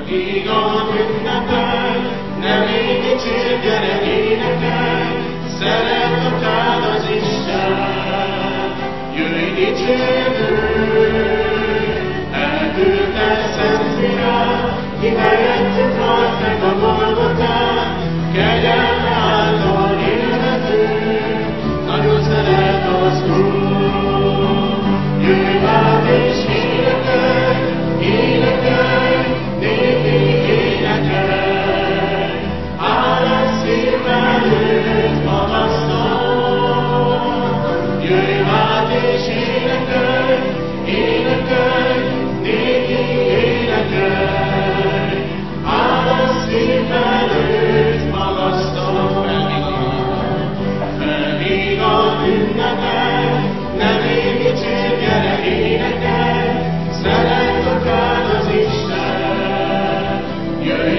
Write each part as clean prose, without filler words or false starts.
Igaz ünnepel, nevét dicsérj, gyere énekelj, szeretlek rád az Isten. Jöjj dicsérjük, elküldte Szent Fiát, ki helyettünk halt meg a Golgotán, kegyelme által élhetünk, nagyon szeret az Úr. Jöjj hát és énekelj, énekelj, néki énekelj, hálás szívvel őt magasztal. Jöjj hát és énekelj, énekelj, néki énekelj, hálás szívvel őt magasztal. Felvígat ünnepel, nevét dicsérj, gyere énekelj, szeretlek rád az Isten. Jöjj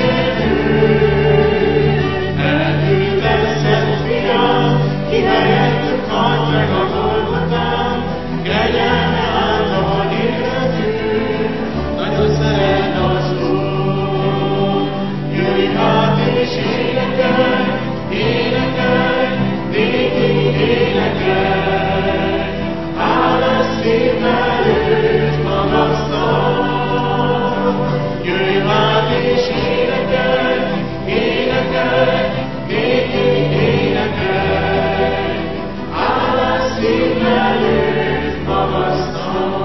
dicsérjük, elküldte Szent Fiát, ki helyettünk halt meg a Golgotán, kegyelme által élhetünk, nagyon szeret az Úr. Jöjj hát és énekelj, énekelj, néki énekelj, hálás szívvel őt magasztal. Jöjj hát és énekelj, énekelj, néki énekelj, hálás szívvel őt magasztal.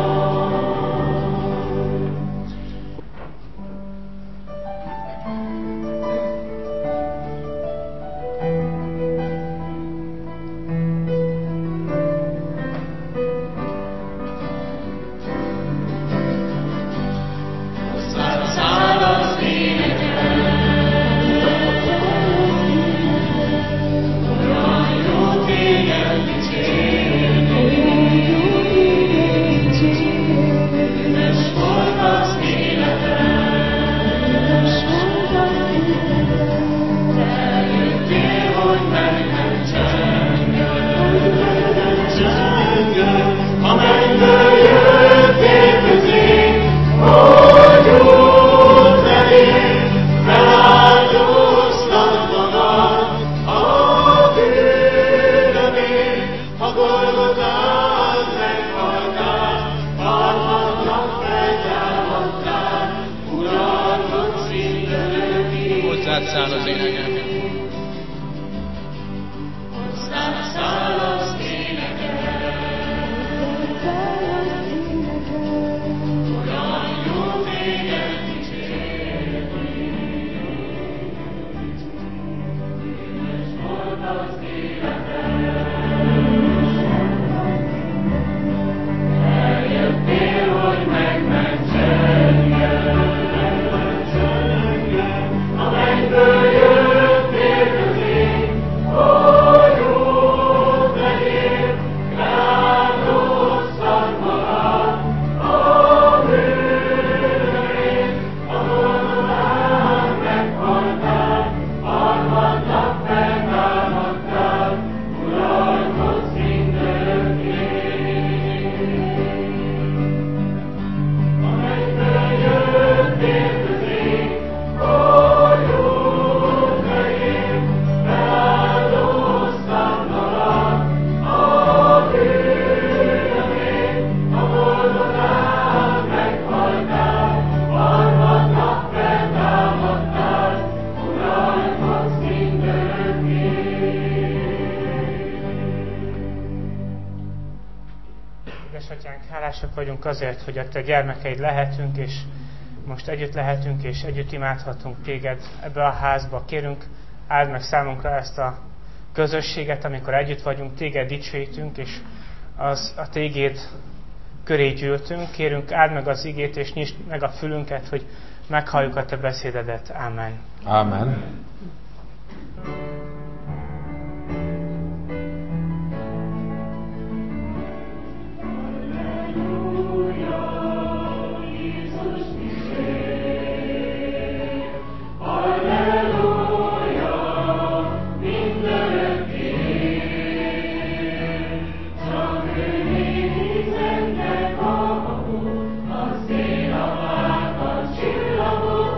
Száll az énekel, olyan jó téged dicsérni, üres volt az életem, eljöttél, hogy megmentsen engem, a mennyből jöttél közénk, hogy út elég, feláldoztad magad a bűnömért, a Golgotán meghaltál, harmadnap feltámadtál, uralkodsz mindörökig. Hozzád száll az énekelket. Hozzád száll az énekel, olyan jó téged dicsérni. Üres volt az életem, eljöttél, hogy megments engem, a mennyből jöttél közénk, hogy út legyél, feláldoztad magad a bűnömért, a Golgotán meghaltál, harmadnap feltámadtál, uralkodsz mindörökké. A mennyből jöttél közénk, hogy út legyél, feláldoztad magad a bűnömért, a Golgotán meghaltál, harmadnap feltámadtál, uralkodsz mindörökké. Édesatyánk, hálásak vagyunk azért, hogy a Te gyermekeid lehetünk, és most együtt lehetünk, és együtt imádhatunk Téged ebbe a házba. Kérünk, áld meg számunkra ezt a közösséget, amikor együtt vagyunk, Téged dicsőítünk, és a Téged köré gyűltünk. Kérünk, áld meg az igét, és nyisd meg a fülünket, hogy meghalljuk a Te beszédedet. Amen. Amen. Csillagos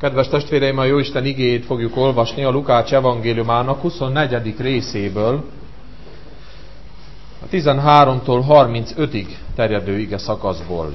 Kedves testvéreim, a Jóisten igéjét fogjuk olvasni a Lukács evangéliumának 24. részéből, a 13-tól 35-ig terjedő ige szakaszból.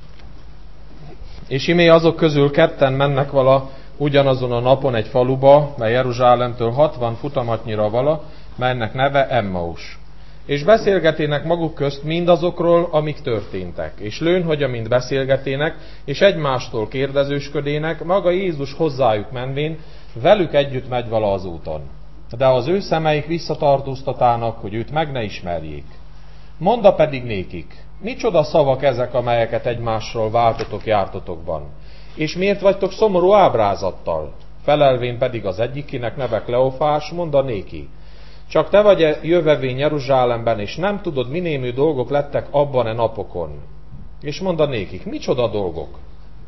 És imé azok közül ketten mennek vala ugyanazon a napon egy faluba, mely Jeruzsálemtől 60 futamatnyira vala, melynek neve Emmaus. És beszélgetének maguk közt mindazokról, amik történtek. És lőn, hogy amint beszélgetének, és egymástól kérdezősködének, maga Jézus hozzájuk menvén, velük együtt megy vala az úton. De az ő szemeik visszatartóztatának, hogy őt meg ne ismerjék. Monda pedig nékik, micsoda szavak ezek, amelyeket egymásról váltotok jártotokban? És miért vagytok szomorú ábrázattal? Felelvén pedig az egyikinek neve Kleofás, monda néki, csak te vagy jövevény Jeruzsálemben, és nem tudod, minémű dolgok lettek abban a napokon. És monda nékik, micsoda dolgok?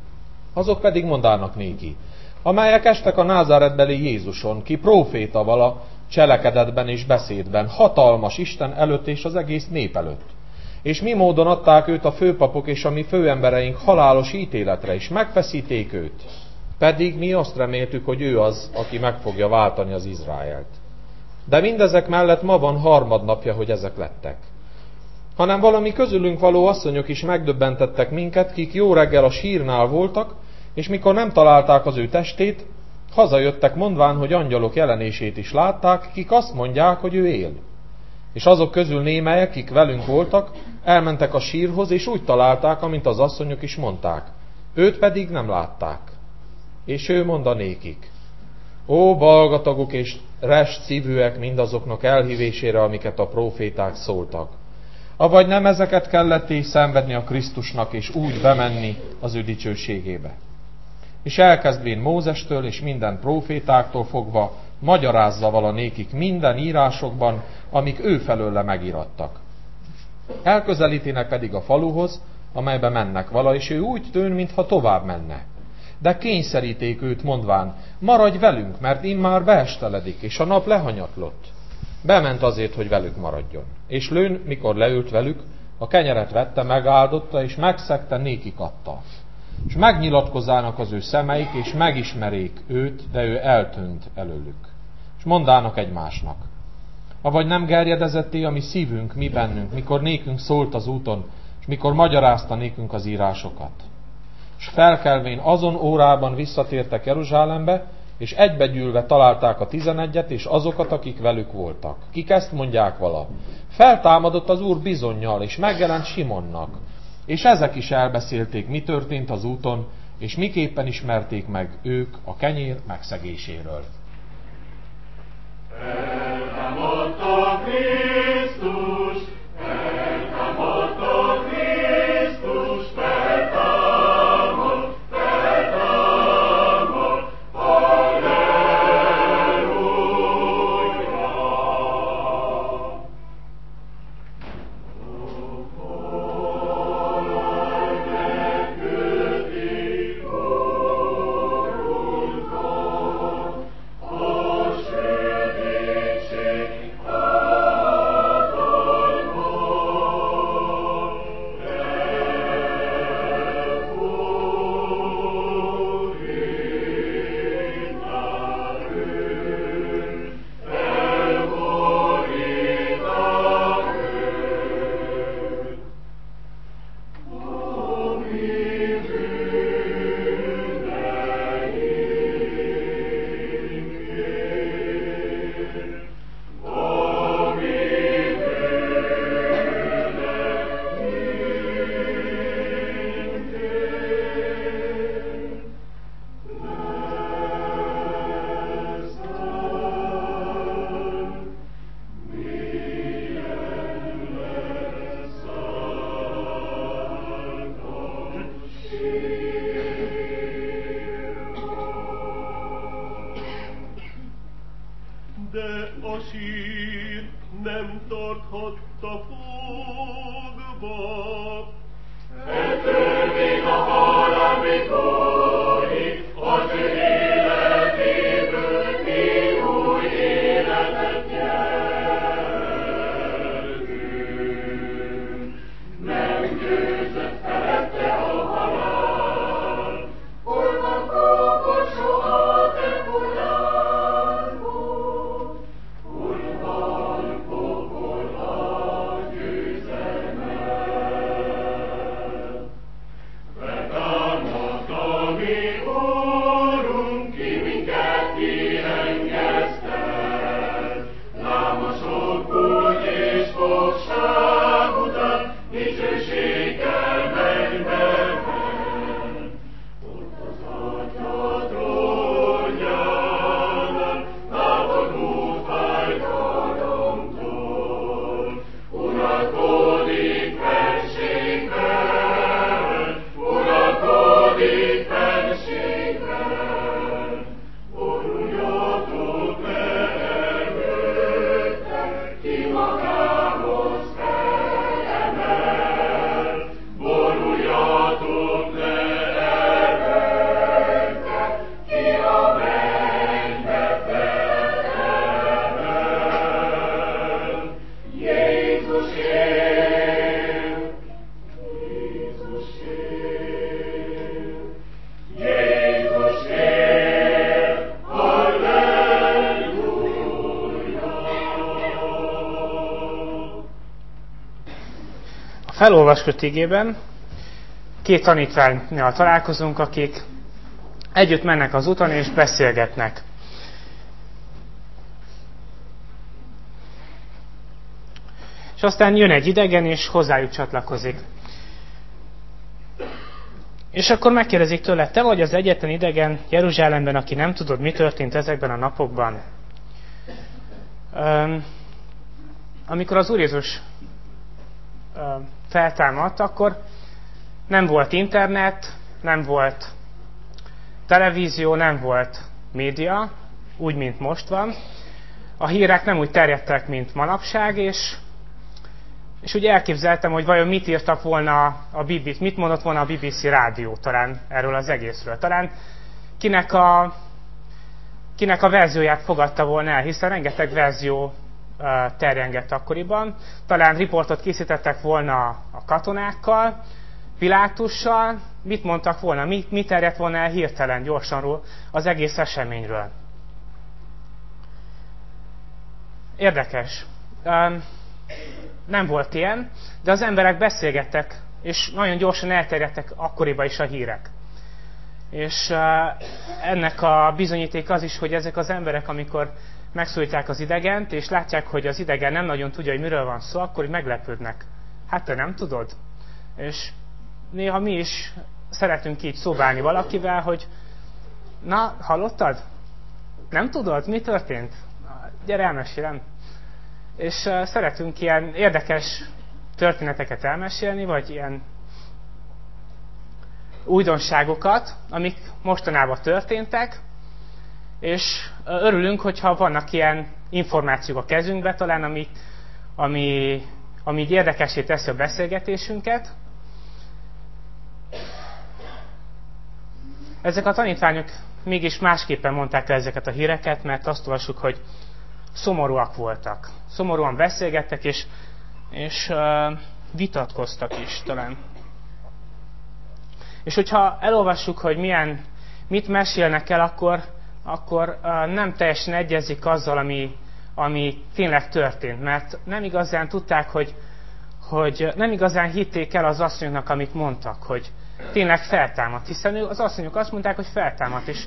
Azok pedig mondának néki, amelyek estek a názáretbeli Jézuson, ki próféta vala cselekedetben és beszédben, hatalmas Isten előtt és az egész nép előtt. És mi módon adták őt a főpapok és a mi főembereink halálos ítéletre, és megfeszíték őt. Pedig mi azt reméltük, hogy ő az, aki meg fogja váltani az Izraelt. De mindezek mellett ma van harmadnapja, hogy ezek lettek. Hanem valami közülünk való asszonyok is megdöbbentettek minket, kik jó reggel a sírnál voltak, és mikor nem találták az ő testét, hazajöttek mondván, hogy angyalok jelenését is látták, kik azt mondják, hogy ő él. És azok közül némelyek, kik velünk voltak, elmentek a sírhoz, és úgy találták, amint az asszonyok is mondták. Őt pedig nem látták. És ő mondta nékik, ó, balgatagok és rest szívűek mindazoknak elhívésére, amiket a próféták szóltak. Avagy nem ezeket kellett és szenvedni a Krisztusnak, és úgy bemenni az ő dicsőségébe. És elkezdvén Mózestől és minden prófétáktól fogva magyarázza vala nékik minden írásokban, amik ő felőle megirattak. Elközelítének pedig a faluhoz, amelybe mennek vala, és ő úgy tűn, mintha tovább menne. De kényszeríték őt mondván, maradj velünk, mert immár beesteledik, és a nap lehanyatlott. Bement azért, hogy velük maradjon. És lőn, mikor leült velük, a kenyeret vette, megáldotta, és megszegte, nékik adta. És megnyilatkozzának az ő szemeik, és megismerék őt, de ő eltűnt előlük. És mondának egymásnak, avagy nem gerjedezetté a mi szívünk, mi bennünk, mikor nékünk szólt az úton, és mikor magyarázta nékünk az írásokat. És felkelvén azon órában visszatértek Jeruzsálembe, és egybegyűlve találták a 11-et, és azokat, akik velük voltak. Kik ezt mondják vala. Feltámadott az Úr bizonnyal, és megjelent Simonnak. És ezek is elbeszélték, mi történt az úton, és miképpen ismerték meg ők a kenyér megszegéséről. Eltámadt a Krisztus, eltámadt a Krisztus, feltámadt, feltámadt, halleluja! nem tarthatta fogva. Eltörvén a hal, amikorig az ő életéből mi új életet nyertünk. Nem győzött felette a halál, olva kókosok felolvasott igében 2 tanítvánnyal találkozunk, akik együtt mennek az úton és beszélgetnek. És aztán jön egy idegen, és hozzájuk csatlakozik. És akkor megkérdezik tőle, te vagy az egyetlen idegen Jeruzsálemben, aki nem tudod, mi történt ezekben a napokban? Amikor az Úr Jézus feltámadt, akkor nem volt internet, nem volt televízió, nem volt média, úgy, mint most van. A hírek nem úgy terjedtek, mint manapság, és úgy elképzeltem, hogy vajon mit írtak volna a BBC, mit mondott volna a BBC rádió talán erről az egészről. Talán kinek a verzióját fogadta volna el, hiszen rengeteg verzió terjengett akkoriban. Talán riportot készítettek volna a katonákkal, Pilátussal, mit mondtak volna, mi terjedt volna el hirtelen, gyorsan az egész eseményről. Érdekes. Nem volt ilyen, de az emberek beszélgettek, és nagyon gyorsan elterjedtek akkoriban is a hírek. És ennek a bizonyíték az is, hogy ezek az emberek, amikor megszólítják az idegent, és látják, hogy az idegen nem nagyon tudja, hogy miről van szó, akkor meglepődnek. Hát te nem tudod? És néha mi is szeretünk így szóbálni valakivel, hogy na, hallottad? Nem tudod? Mi történt? Gyere, elmesélem. És szeretünk ilyen érdekes történeteket elmesélni, vagy ilyen újdonságokat, amik mostanában történtek, és örülünk, hogyha vannak ilyen információk a kezünkbe, talán ami érdekessé teszi a beszélgetésünket. Ezek a tanítványok mégis másképpen mondták le ezeket a híreket, mert azt olvassuk, hogy szomorúak voltak. Szomorúan beszélgettek, és vitatkoztak is talán. És hogyha elolvassuk, hogy mit mesélnek el, akkor nem teljesen egyezik azzal, ami tényleg történt. Mert nem igazán tudták, hogy nem igazán hitték el az asszonyoknak, amit mondtak, hogy tényleg feltámadt. Hiszen az asszonyok azt mondták, hogy feltámadt. És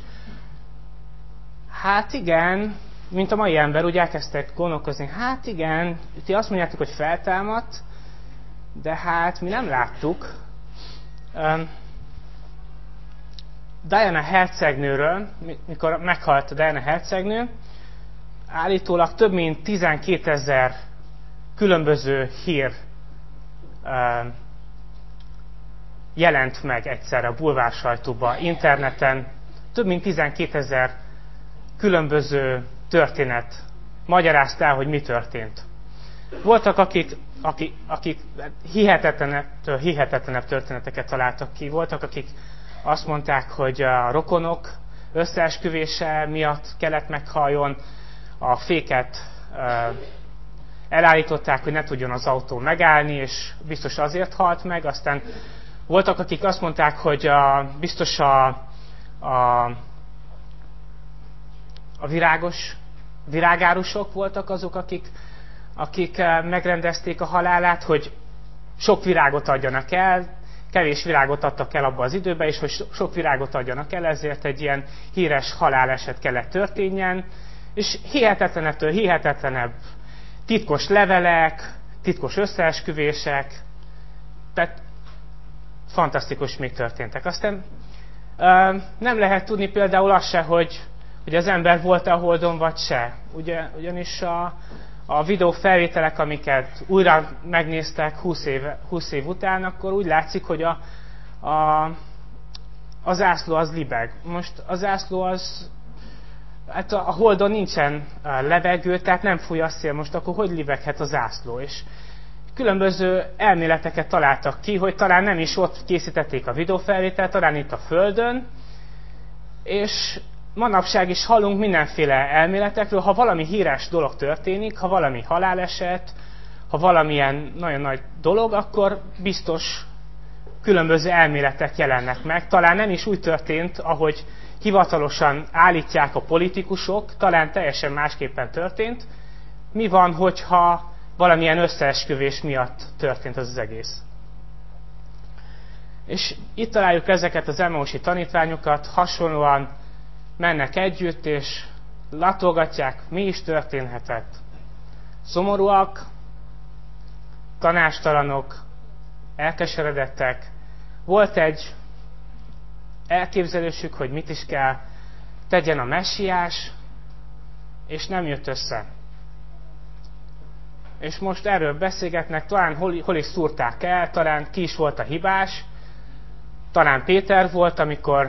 hát igen, mint a mai ember, úgy elkezdtek gondolkozni, hát igen, ti azt mondjátok, hogy feltámadt, de hát mi nem láttuk. Diana hercegnőről, mikor meghalt Diana hercegnő, állítólag több mint 12 000 különböző hír jelent meg egyszerre a bulvársajtóban, interneten. Több mint 12 000 különböző történet magyarázta el, hogy mi történt. Voltak, akik hihetetlenebb történeteket találtak ki. Voltak, akik azt mondták, hogy a rokonok összeesküvése miatt kellett meghalljon, a féket elállították, hogy ne tudjon az autó megállni, és biztos azért halt meg. Aztán voltak, akik azt mondták, hogy biztos a virágárusok voltak azok, akik megrendezték a halálát, hogy sok virágot adjanak el, kevés virágot adtak el abba az időben, és hogy sok virágot adjanak el, ezért egy ilyen híres haláleset kellett történjen, és hihetetlenebbtől hihetetlenebb titkos levelek, titkos összeesküvések, tehát fantasztikus még történtek. Aztán nem lehet tudni például azt se, hogy az ember volt-e a Holdon, vagy se. Ugyanis a videófelvételek, amiket újra megnéztek 20 év után, akkor úgy látszik, hogy a zászló az libeg. Most a zászló hát a Holdon nincsen levegő, tehát nem fúj a szél, most akkor hogy libeghet a zászló? És különböző elméleteket találtak ki, hogy talán nem is ott készítették a videófelvételt, talán itt a Földön, és manapság is hallunk mindenféle elméletekről, ha valami híres dolog történik, ha valami haláleset, ha valamilyen nagyon nagy dolog, akkor biztos különböző elméletek jelennek meg. Talán nem is úgy történt, ahogy hivatalosan állítják a politikusok, talán teljesen másképpen történt. Mi van, hogyha valamilyen összeesküvés miatt történt az egész? És itt találjuk ezeket az Emmausi tanítványokat, hasonlóan mennek együtt, és latolgatják, mi is történhetett. Szomorúak, tanástalanok, elkeseredettek. Volt egy elképzelésük, hogy mit is kell tegyen a messiás, és nem jött össze. És most erről beszélgetnek, talán hol is szúrták el, talán ki is volt a hibás, talán Péter volt, amikor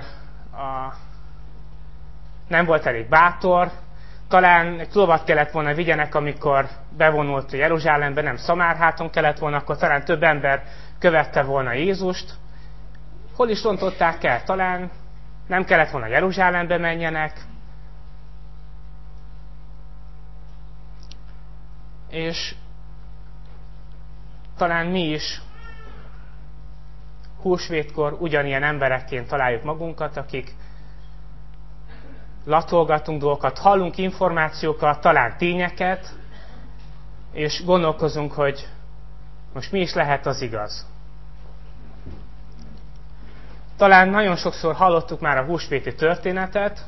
nem volt elég bátor, talán egy lovat kellett volna vigyenek, amikor bevonult Jeruzsálembe, nem Szamárháton kellett volna, akkor talán több ember követte volna Jézust. Hol is rontották el? Talán nem kellett volna Jeruzsálembe menjenek. És talán mi is húsvétkor ugyanilyen emberekként találjuk magunkat, akik latolgatunk dolgokat, hallunk információkat, talán tényeket, és gondolkozunk, hogy most mi is lehet az igaz. Talán nagyon sokszor hallottuk már a húsvéti történetet,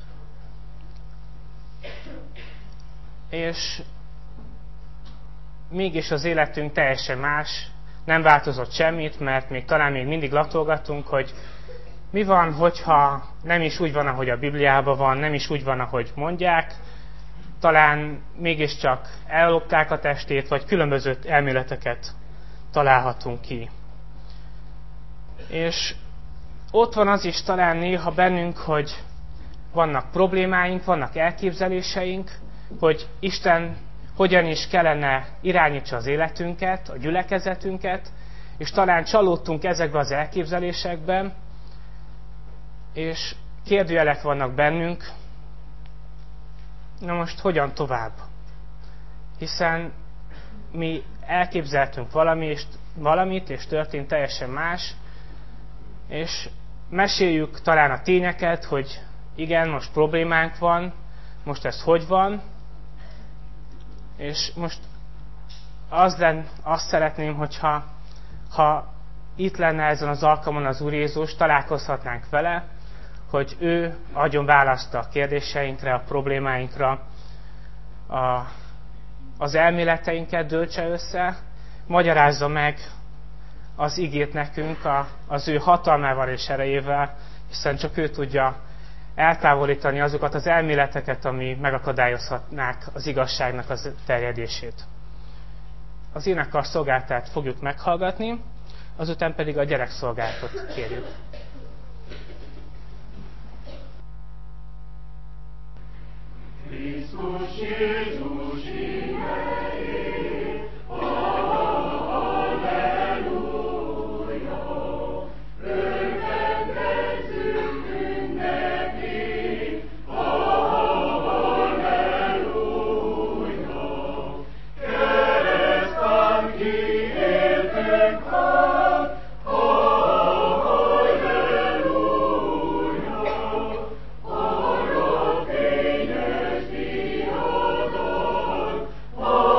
és mégis az életünk teljesen más, nem változott semmit, mert talán még mindig latolgatunk, hogy mi van, hogyha nem is úgy van, ahogy a Bibliában van, nem is úgy van, ahogy mondják, talán mégiscsak ellopták a testét, vagy különböző elméleteket találhatunk ki. És ott van az is talán néha bennünk, hogy vannak problémáink, vannak elképzeléseink, hogy Isten hogyan is kellene irányítsa az életünket, a gyülekezetünket, és talán csalódtunk ezekbe az elképzelésekben, és kérdőjelek vannak bennünk. Na most hogyan tovább? Hiszen mi elképzeltünk valamit, és történt teljesen más, és meséljük talán a tényeket, hogy igen, most problémánk van, most ez hogy van, és most azt szeretném, hogyha itt lenne ezen az alkalmon az Úr Jézus, találkozhatnánk vele, hogy ő adjon választ a kérdéseinkre, a problémáinkra, az elméleteinket döltse össze, magyarázza meg az igét nekünk az ő hatalmával és erejével, hiszen csak ő tudja eltávolítani azokat az elméleteket, ami megakadályozhatnák az igazságnak az terjedését. Az énekkar szolgáltát fogjuk meghallgatni, azután pedig a gyerekszolgálatot kérjük. Krisztus Jézus imádé, halleluja, örvendezzünk ünnepé, halleluja, kereszten kiéltünk hát, halleluja, arra fényes diadat,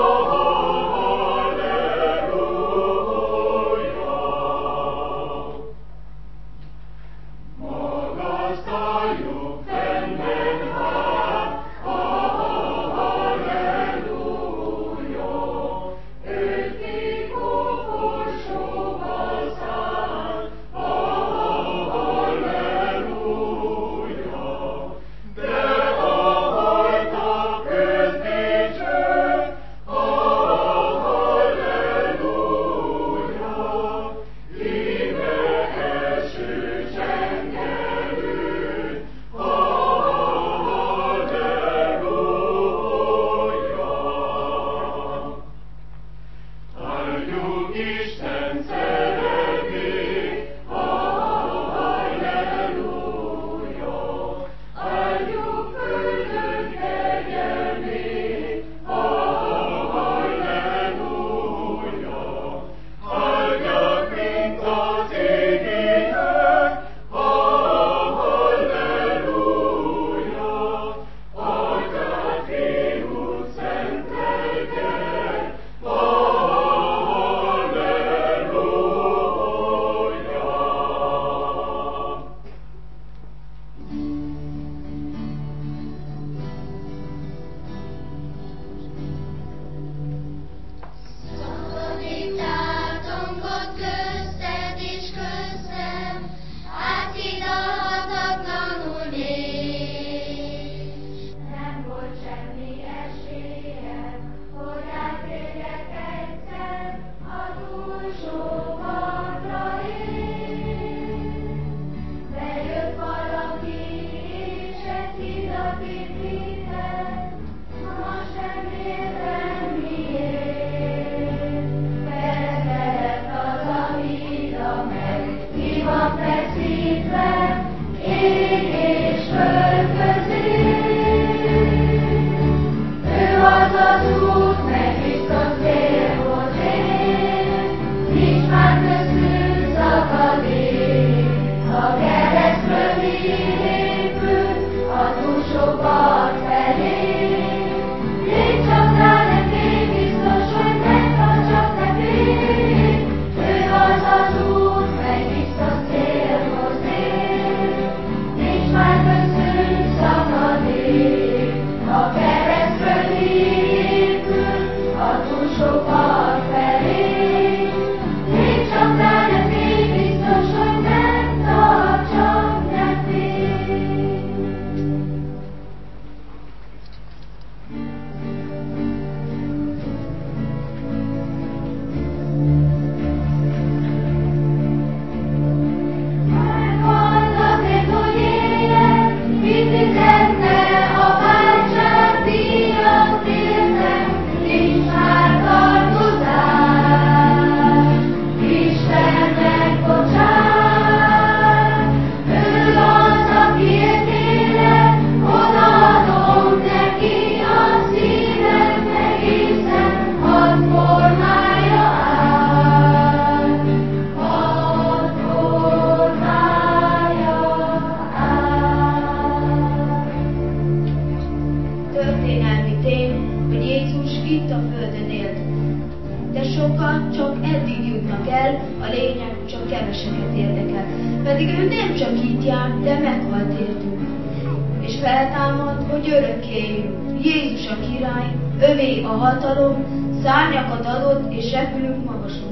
a lényeg csak keveseket érdekel. Pedig ő nem csak itt jár, de meghalt értünk. És feltámad, hogy örökké éljünk. Jézus a király, övé a hatalom, szárnyakat adott, és repülünk magason.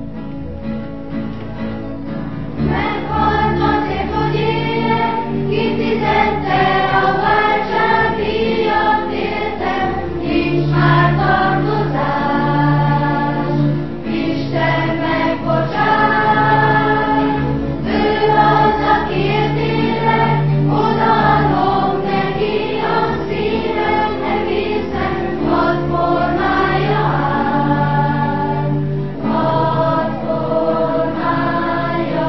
Meghalt azért, hogy éljek, kifizette a váltság díjat értem, nincs már tartozás. Isten megbocsát, ő az, akiért élek, odaadom neki a szívem egészen, hadd formálja át, hadd formálja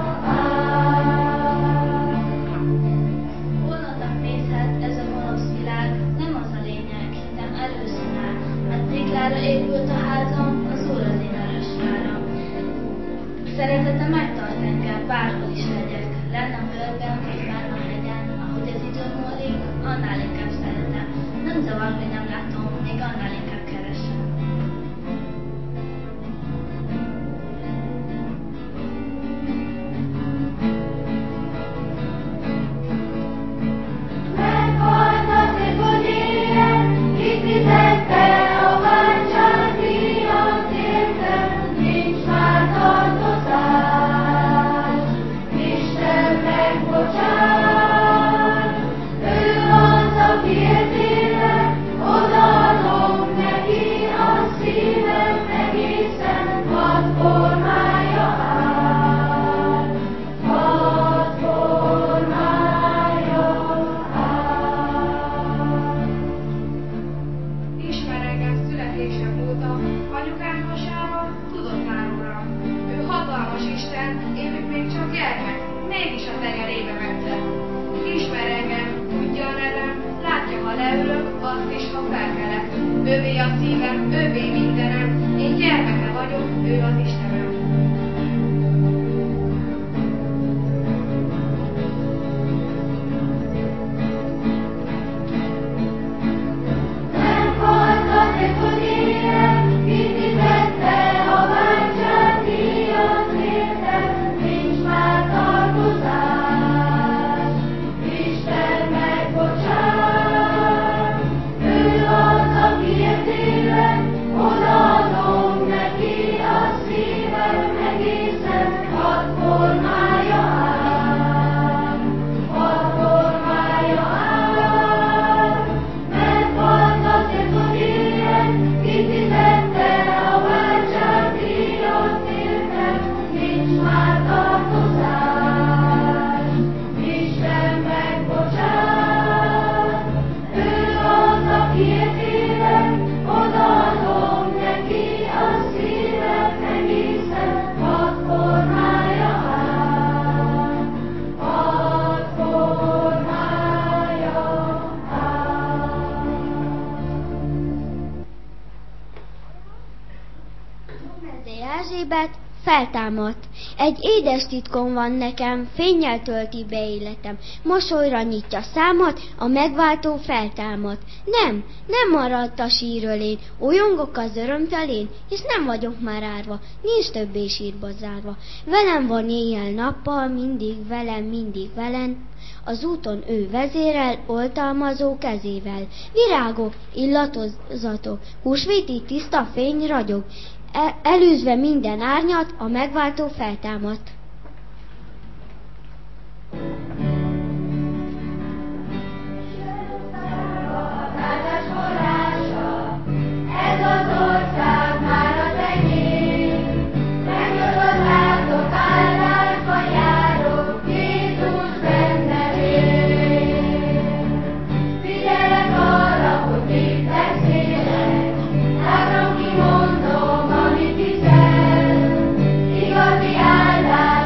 át. Vonatnak nézhet ez a gonosz világ, nem az a lényeg, hitem először áll. Mert téglára épült a házam, az Úr az én örösváram. Szeretete megtart engem, bárhol is legyek. Lenn a földben, vagy fenn a hegyen, ahogy az idő múlik, annál inkább szeretem. Nem zavar, hogy nem látom, még annál inkább keresem. Meghalt azért, hogy éljek, kifizette a váltság díjat értem, nincs már tartozás. Isten megbocsát, ő az, akiért élek, odaadom neki a szívem egészen, hadd formálja át, hadd formálja át. Ismer engem születésem óta, anyukám hasában tudott már rólam. Ő hatalmas Isten, én még csak gyermek, mégis a tenyerébe vetett. Ismer engem, tudja a nevem, látja, ha leülök, azt is, ha felkelek. Övé a szívem, övé mindenem, én gyermeke vagyok, ő az Istenem. Meghalt azért, hogy éljek, kifizette a váltság díjat értem, nincs már tartozás. Isten megbocsát, ő az, akiért élek, odaadom neki a szívem egészen, hadd formálja át, hadd formálja át. Meghalt azért, hogy éljek, kifizette a váltság díjat értem, nincs már tartozás. Isten megbocsát, ő az, akiért élek, odaadom neki a szívem egészen, hadd formálja át, hadd formálja át. Domezé Erzsébet feltámadt. Egy édes titkom van nekem, fénnyel tölti be életem. Mosolyra nyitja számat, a megváltó feltámadt. Nem maradt a sírölén, újongok az örömtelén, és nem vagyok már árva, nincs többé sírba zárva. Velem van éjjel-nappal, mindig velem, mindig velem. Az úton ő vezérel, oltalmazó kezével. Virágok, illatozatok, húsvéti tiszta fény ragyog. Elűzve minden árnyat, a megváltó feltámadt. Áldás forrása, ez az ország már az enyém. Megjön az áldott áldásban járok, Jézus bennem él. Figyelek arra, hogy mit beszélek, tágran kimondom, amit hiszel. Igazi áldás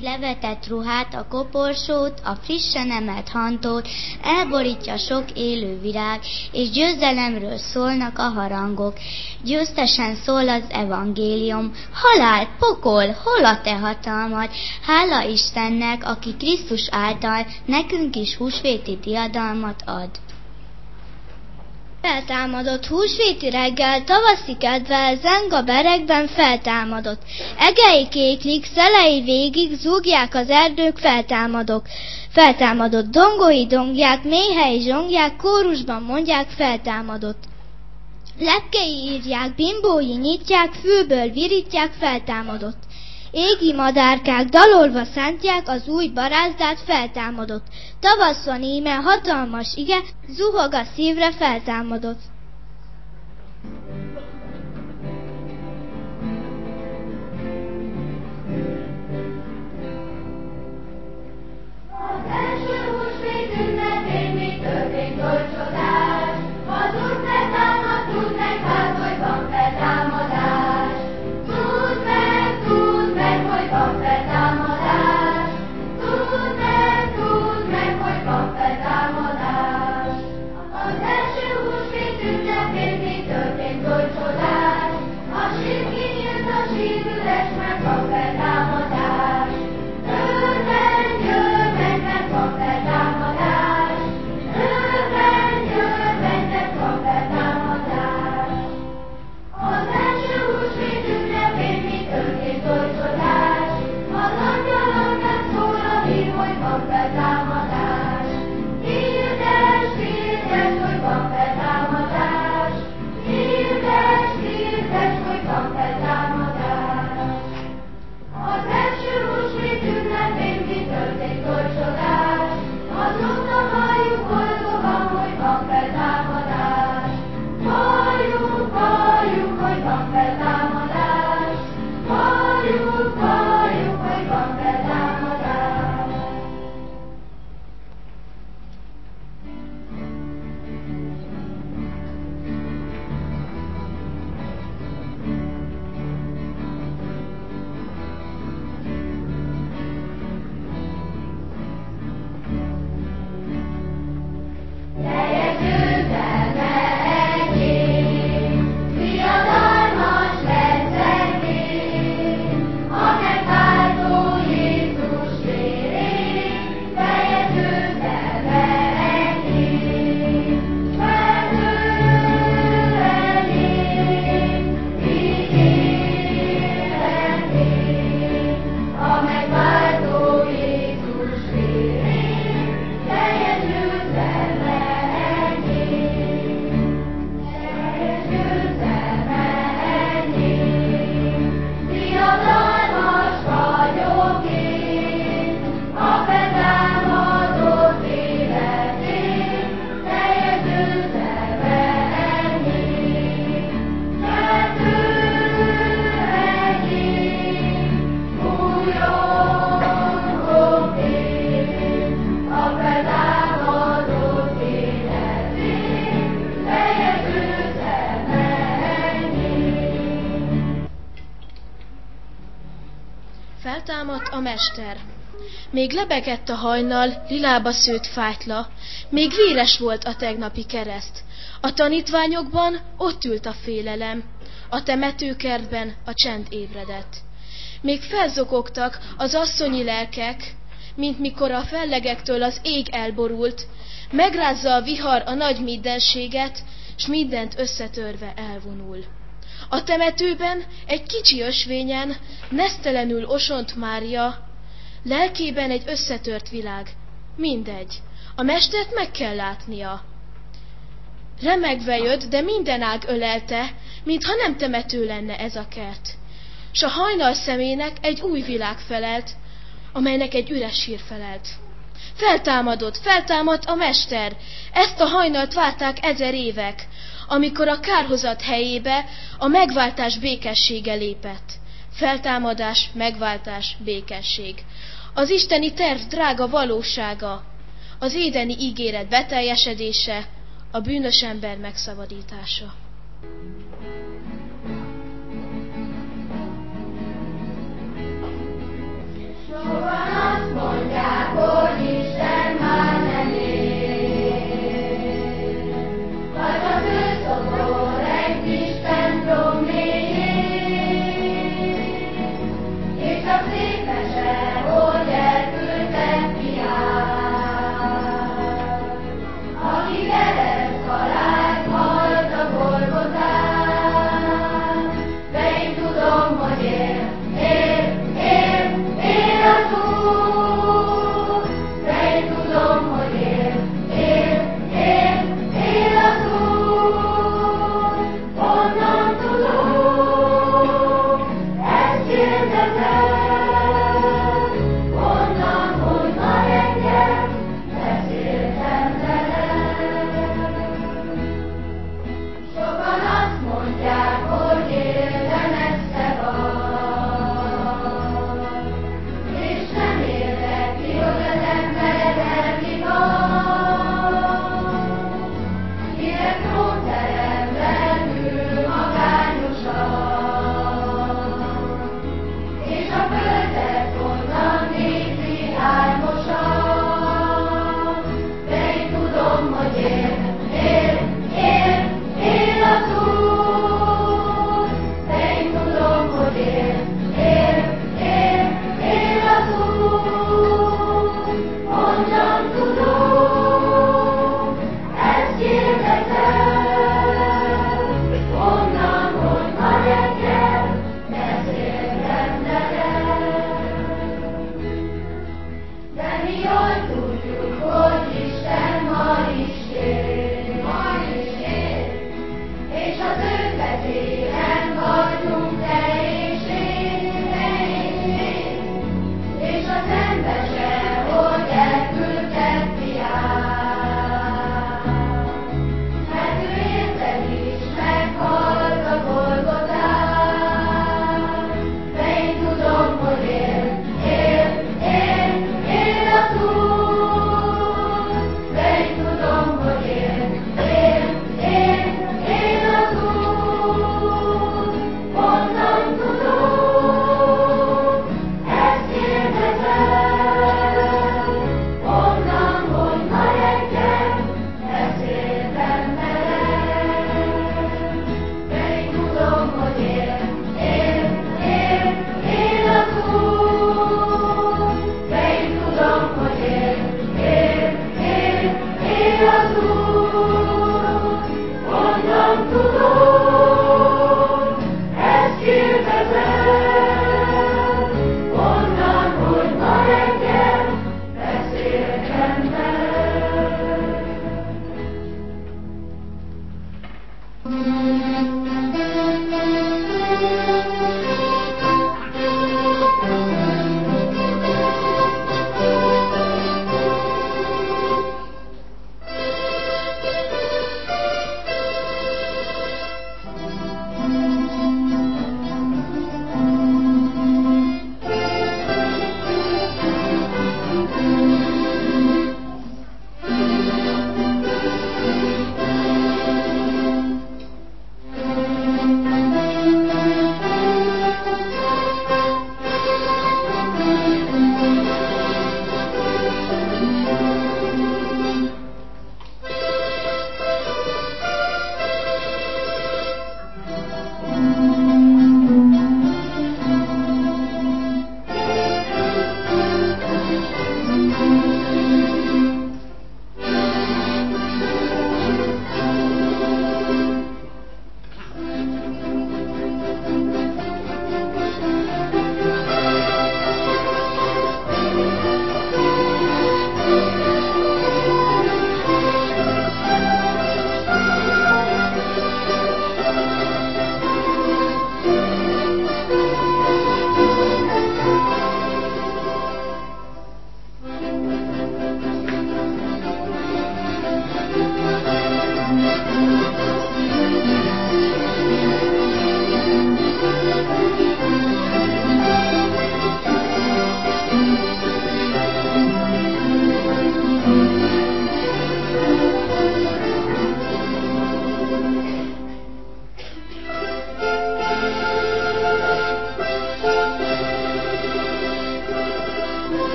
levetett ruhát, a koporsót, a frissen emelt hantót, elborítja sok élő virág, és győzelemről szólnak a harangok. Győztesen szól az evangélium: halál, pokol, hol a te hatalmad? Hála Istennek, aki Krisztus által nekünk is húsvéti diadalmat ad. Feltámadott húsvéti reggel, tavaszi kedvel, zeng a berekben feltámadott. Egei kéklik, szelei végig, zúgják az erdők, feltámadok. Feltámadott dongói dongják, méhei zsongják, kórusban mondják, feltámadott. Lepkei írják, bimbói nyitják, fülből virítják, feltámadott. Égi madárkák dalolva szántják, az új barázdát, feltámadott. Tavasszon íme hatalmas ige, zuhog a szívre, feltámadott. Az első húsvét ünnepén mi történt oly csodás? Az Úr feltámadt, tudd meg hát, hogy van feltámadás. Tudd meg, hogy van feltámadás. Tudd meg, hogy van feltámadás. Az első húsvét ünnepén mi történt oly csodás? A sír kinyílt, a sír üres, mert van feltámadás. Feltámadt a mester. Még lebegett a hajnal, lilába szőtt fájtla, még véres volt a tegnapi kereszt. A tanítványokban ott ült a félelem, a temetőkertben a csend ébredett. Még felzokogtak az asszonyi lelkek, mint mikor a fellegektől az ég elborult, megrázza a vihar a nagy mindenséget, s mindent összetörve elvonul. A temetőben egy kicsi ösvényen nesztelenül osont Mária, lelkében egy összetört világ. Mindegy, a mestert meg kell látnia. Remegve jött, de minden ág ölelte, mintha nem temető lenne ez a kert. S a hajnal szemének egy új világ felelt, amelynek egy üres sír felelt. Feltámadt a mester! Ezt a hajnalt várták 1000 évek, amikor a kárhozat helyébe a megváltás békessége lépett. Feltámadás, megváltás, békesség. Az isteni terv drága valósága, az édeni ígéret beteljesedése, a bűnös ember megszabadítása. Soha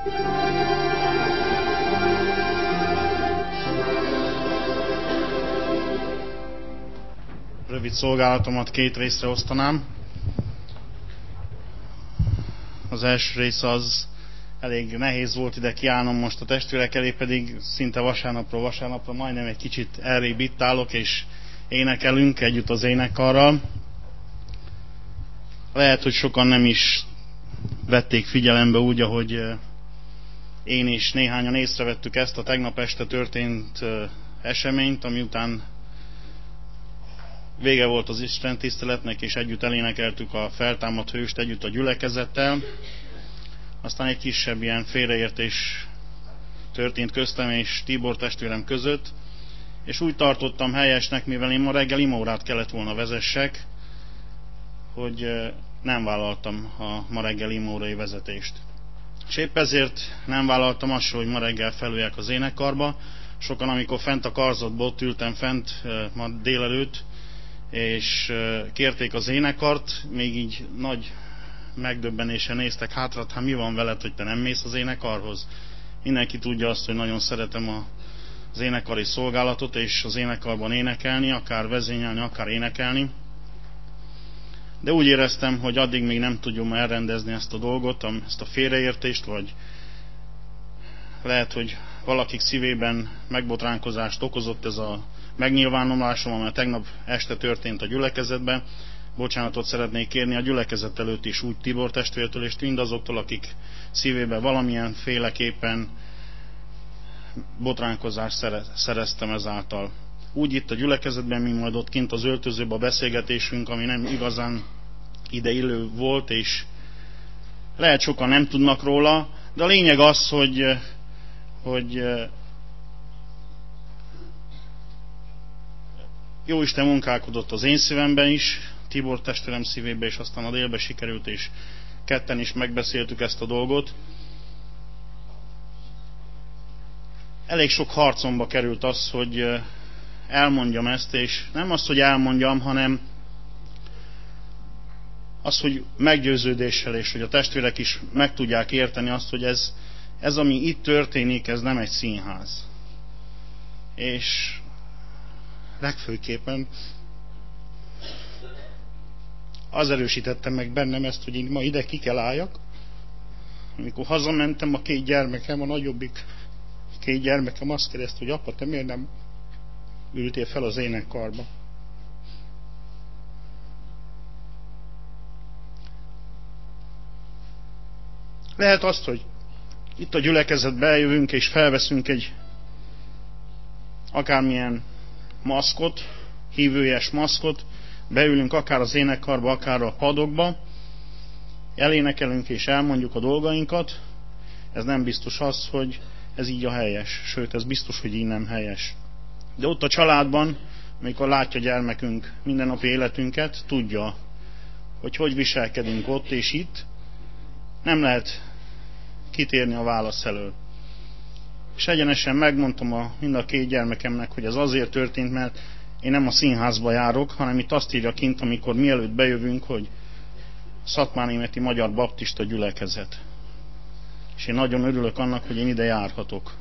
Rövid szolgálatomat két részre osztanám. Az első rész az elég nehéz volt ide kiállnom most a testvérek elé, pedig szinte vasárnapról vasárnapra majdnem egy kicsit elrébb itt állok, és énekelünk együtt az énekkarral. Lehet, hogy sokan nem is vették figyelembe úgy, ahogy én is néhányan észrevettük ezt a tegnap este történt eseményt, ami után vége volt az Isten tiszteletnek, és együtt elénekeltük a feltámadt hőst együtt a gyülekezettel. Aztán egy kisebb ilyen félreértés történt köztem és Tibor testvérem között, és úgy tartottam helyesnek, mivel én ma reggel imaórát kellett volna vezessek, hogy nem vállaltam a ma reggel imaórai vezetést. És épp ezért nem vállaltam azt, hogy ma reggel felüljek az énekkarba. Sokan, amikor fent a karzatban ott ültem fent ma délelőtt, és kérték az énekart, még így nagy megdöbbenésen néztek hátra, hát mi van veled, hogy te nem mész az énekarhoz? Mindenki tudja azt, hogy nagyon szeretem az énekari szolgálatot, és az énekarban énekelni, akár vezényelni, akár énekelni. De úgy éreztem, hogy addig még nem tudjam elrendezni ezt a dolgot, ezt a félreértést, vagy lehet, hogy valakik szívében megbotránkozást okozott ez a megnyilvánulásom, amely tegnap este történt a gyülekezetben. Bocsánatot szeretnék kérni a gyülekezet előtt is úgy Tibor testvértől, és mindazoktól, akik szívében valamilyen féleképpen botránkozást szereztem ezáltal. Úgy itt a gyülekezetben, mint majd ott kint az öltözőben a beszélgetésünk, ami nem igazán ideillő volt, és lehet sokan nem tudnak róla, de a lényeg az, hogy Jóisten munkálkodott az én szívemben is, Tibor testvérem szívébe, és aztán a délbe sikerült, és ketten is megbeszéltük ezt a dolgot. Elég sok harcomba került az, hogy elmondjam ezt, és nem azt, hogy elmondjam, hanem az, hogy meggyőződéssel, és hogy a testvérek is meg tudják érteni azt, hogy ez ami itt történik, ez nem egy színház. És legfőképpen az erősítette meg bennem ezt, hogy én ma ide ki kell álljak. Amikor hazamentem, a két gyermekem, a nagyobbik két gyermekem azt kérdezte, hogy apa, te miért nem ültél fel az énekkarba? Lehet azt, hogy itt a gyülekezetbe eljövünk és felveszünk egy akármilyen maszkot, hívőjes maszkot, beülünk akár az énekkarba, akár a padokba, elénekelünk és elmondjuk a dolgainkat. Ez nem biztos az, hogy ez így a helyes, sőt, ez biztos, hogy így nem helyes. De ott a családban, amikor látja gyermekünk mindennapi életünket, tudja, hogy viselkedünk ott és itt, nem lehet kitérni a válasz elől. És egyenesen megmondtam mind a két gyermekemnek, hogy ez azért történt, mert én nem a színházba járok, hanem itt azt írja kint, amikor mielőtt bejövünk, hogy Szatmárnémeti Magyar Baptista Gyülekezet. És én nagyon örülök annak, hogy én ide járhatok.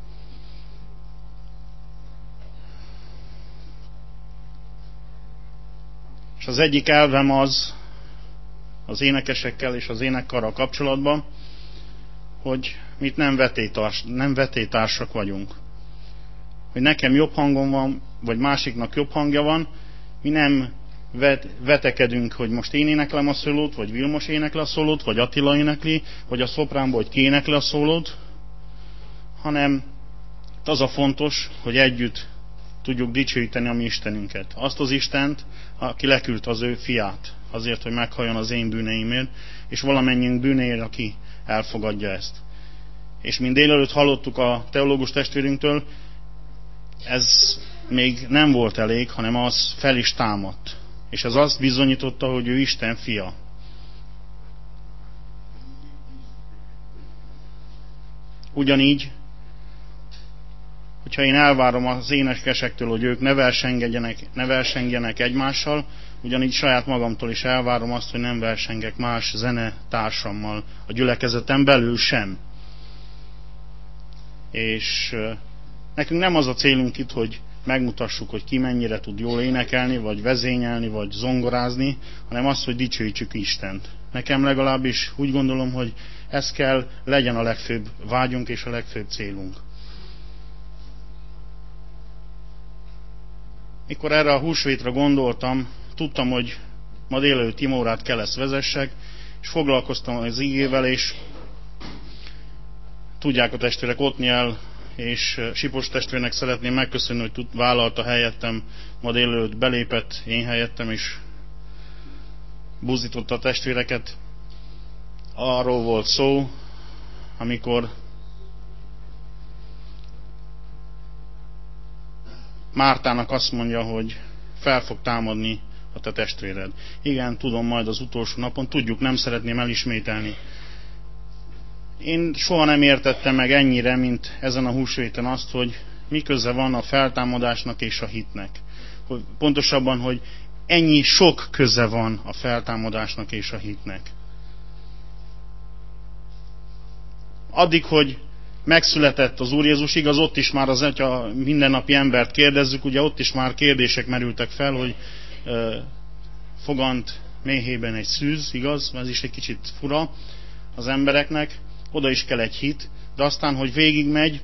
És az egyik elvem az énekesekkel és az énekkarral kapcsolatban, hogy mit nem vetétársak vagyunk. Hogy nekem jobb hangom van, vagy másiknak jobb hangja van, mi nem vetekedünk, hogy most én éneklem a szólót, vagy Vilmos énekli a szólót, vagy Attila énekli, vagy a szopránból, hogy ki énekli a szólót, hanem az a fontos, hogy együtt tudjuk dicsőíteni a mi Istenünket. Azt az Istent, aki leküldte az ő fiát, azért, hogy meghalljon az én bűneimért, és valamennyiünk bűnéért, aki elfogadja ezt. És mint délelőtt hallottuk a teológus testvérünktől, ez még nem volt elég, hanem az fel is támadt. És ez azt bizonyította, hogy ő Isten fia. Ugyanígy, hogyha én elvárom az énekesektől, hogy ők ne versengjenek egymással, ugyanígy saját magamtól is elvárom azt, hogy nem versengek más zenetársammal a gyülekezeten belül sem. és nekünk nem az a célunk itt, hogy megmutassuk, hogy ki mennyire tud jól énekelni, vagy vezényelni, vagy zongorázni, hanem az, hogy dicsőítsük Istent. Nekem legalábbis úgy gondolom, hogy ez kell, legyen a legfőbb vágyunk és a legfőbb célunk. Mikor erre a húsvétra gondoltam, tudtam, hogy ma délelőtt imórát kell ezt vezessek, és foglalkoztam az igével, és tudják a testvérek, Otniel és Sipos testvérnek szeretném megköszönni, hogy vállalta helyettem, ma délelőtt belépett én helyettem, és buzdította a testvéreket. Arról volt szó, amikor Mártának azt mondja, hogy fel fog támadni a te testvéred. Igen, tudom, majd az utolsó napon, tudjuk, nem szeretném elismételni. Én soha nem értettem meg ennyire, mint ezen a húsvéten azt, hogy mi köze van a feltámadásnak és a hitnek. Pontosabban, hogy ennyi sok köze van a feltámadásnak és a hitnek. Addig, hogy megszületett az Úr Jézus, igaz, ott is már ha mindennapi embert kérdezzük, ugye ott is már kérdések merültek fel, hogy fogant méhében egy szűz, igaz? Ez is egy kicsit fura az embereknek. Oda is kell egy hit, de aztán, hogy végigmegy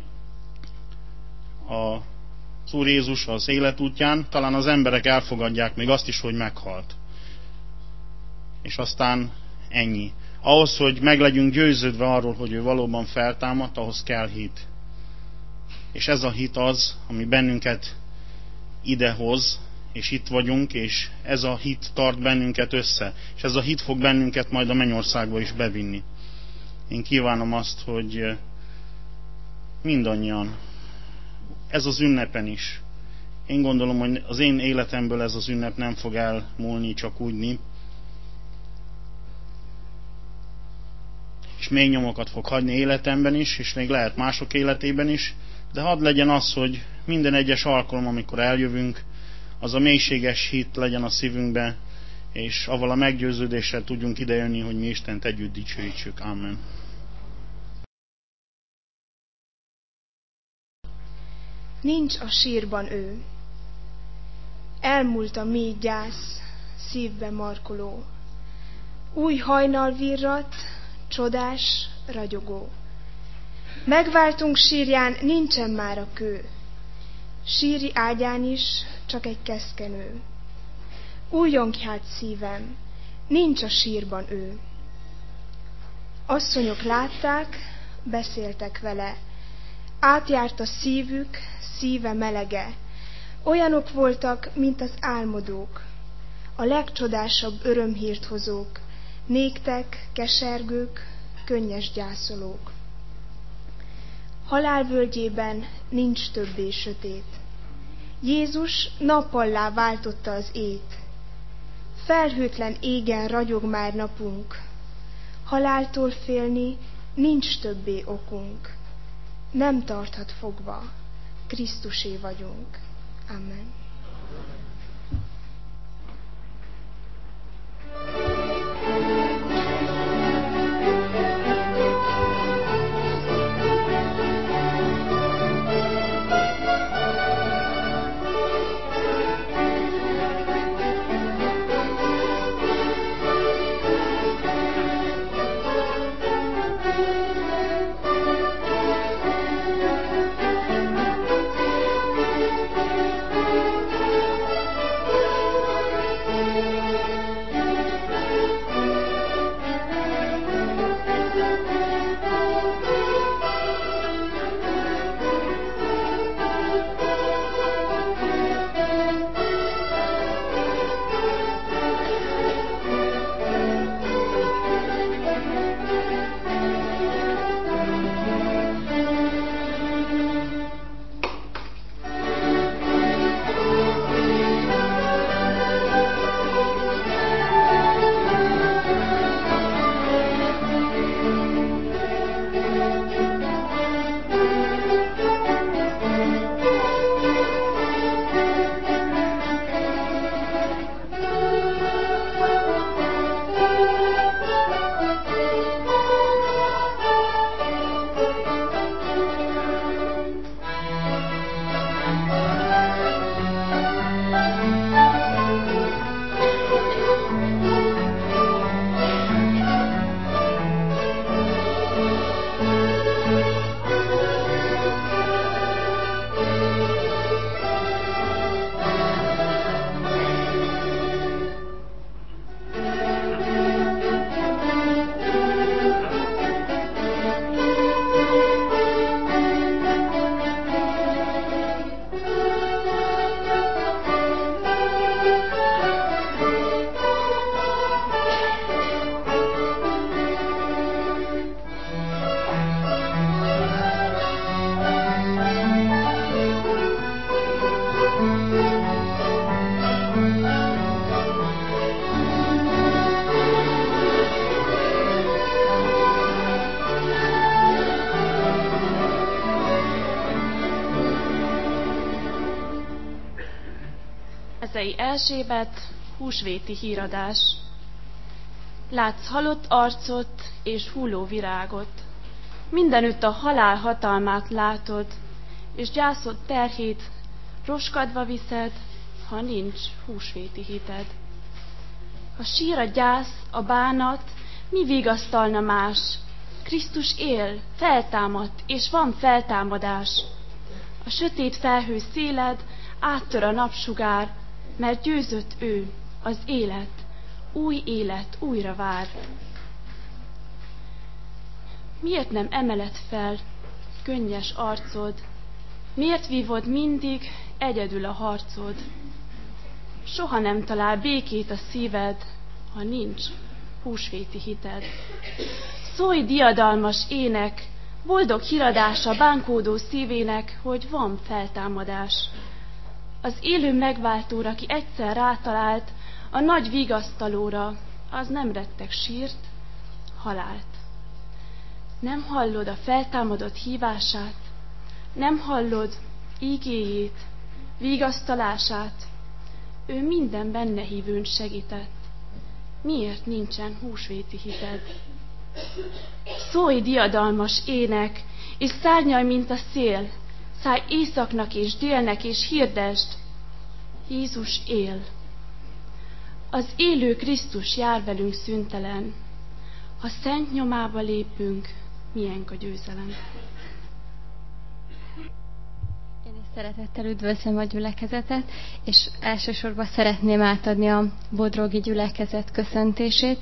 az Úr Jézus az életútján, talán az emberek elfogadják még azt is, hogy meghalt. És aztán ennyi. Ahhoz, hogy meg legyünk győződve arról, hogy ő valóban feltámadt, ahhoz kell hit. És ez a hit az, ami bennünket idehoz, és itt vagyunk, és ez a hit tart bennünket össze. És ez a hit fog bennünket majd a mennyországba is bevinni. Én kívánom azt, hogy mindannyian, ez az ünnepen is. Én gondolom, hogy az én életemből ez az ünnep nem fog elmúlni, csak úgyni. És még nyomokat fog hagyni életemben is, és még lehet mások életében is, de hadd legyen az, hogy minden egyes alkalom, amikor eljövünk, az a mélységes hit legyen a szívünkbe, és avval a meggyőződéssel tudjunk idejönni, hogy mi Istent együtt dicsőítsük. Amen. Nincs a sírban ő. Elmúlt a mély gyász, szívbe markoló. Új hajnal virrat, csodás, ragyogó. Megváltunk sírján nincsen már a kő. Síri ágyán is csak egy keszkenő. Újjongj hát szívem, nincs a sírban ő. Asszonyok látták, beszéltek vele. Átjárt a szívük, szíve melege. Olyanok voltak, mint az álmodók, a legcsodásabb örömhírt hozók, néktek, kesergők, könnyes gyászolók. Halálvölgyében nincs többé sötét. Jézus nappallá váltotta az ét. Felhőtlen égen ragyog már napunk. Haláltól félni nincs többé okunk. Nem tarthat fogva, Krisztusé vagyunk. Amen. Mezei Erzsébet, húsvéti híradás. Látsz halott arcot és hulló virágot. Mindenütt a halál hatalmát látod, és gyászod terhét roskadva viszed, ha nincs húsvéti hited. Ha sír a gyász, a bánat, mi vigasztalna más? Krisztus él, feltámadt, és van feltámadás. A sötét felhő széled, áttör a napsugár, mert győzött ő, az élet újra vár. Miért nem emeled fel könnyes arcod? Miért vívod mindig egyedül a harcod? Soha nem talál békét a szíved, ha nincs húsvéti hited. Szólj diadalmas ének, boldog híradása bánkódó szívének, hogy van feltámadás. Az élő megváltóra, ki egyszer rátalált, a nagy vigasztalóra, az nem retteg sírt, halált. Nem hallod a feltámadott hívását, nem hallod ígéjét, vigasztalását, ő minden benne hívőn segített. Miért nincsen húsvéti hited? Szólj diadalmas ének, és szárnyalj, mint a szél, szállj északnak és délnek, és hirdesd, Jézus él. Az élő Krisztus jár velünk szüntelen, ha szent nyomába lépünk, milyenk a győzelem. Én is szeretettel üdvözlöm a gyülekezetet, és elsősorban szeretném átadni a bodrogi gyülekezet köszöntését.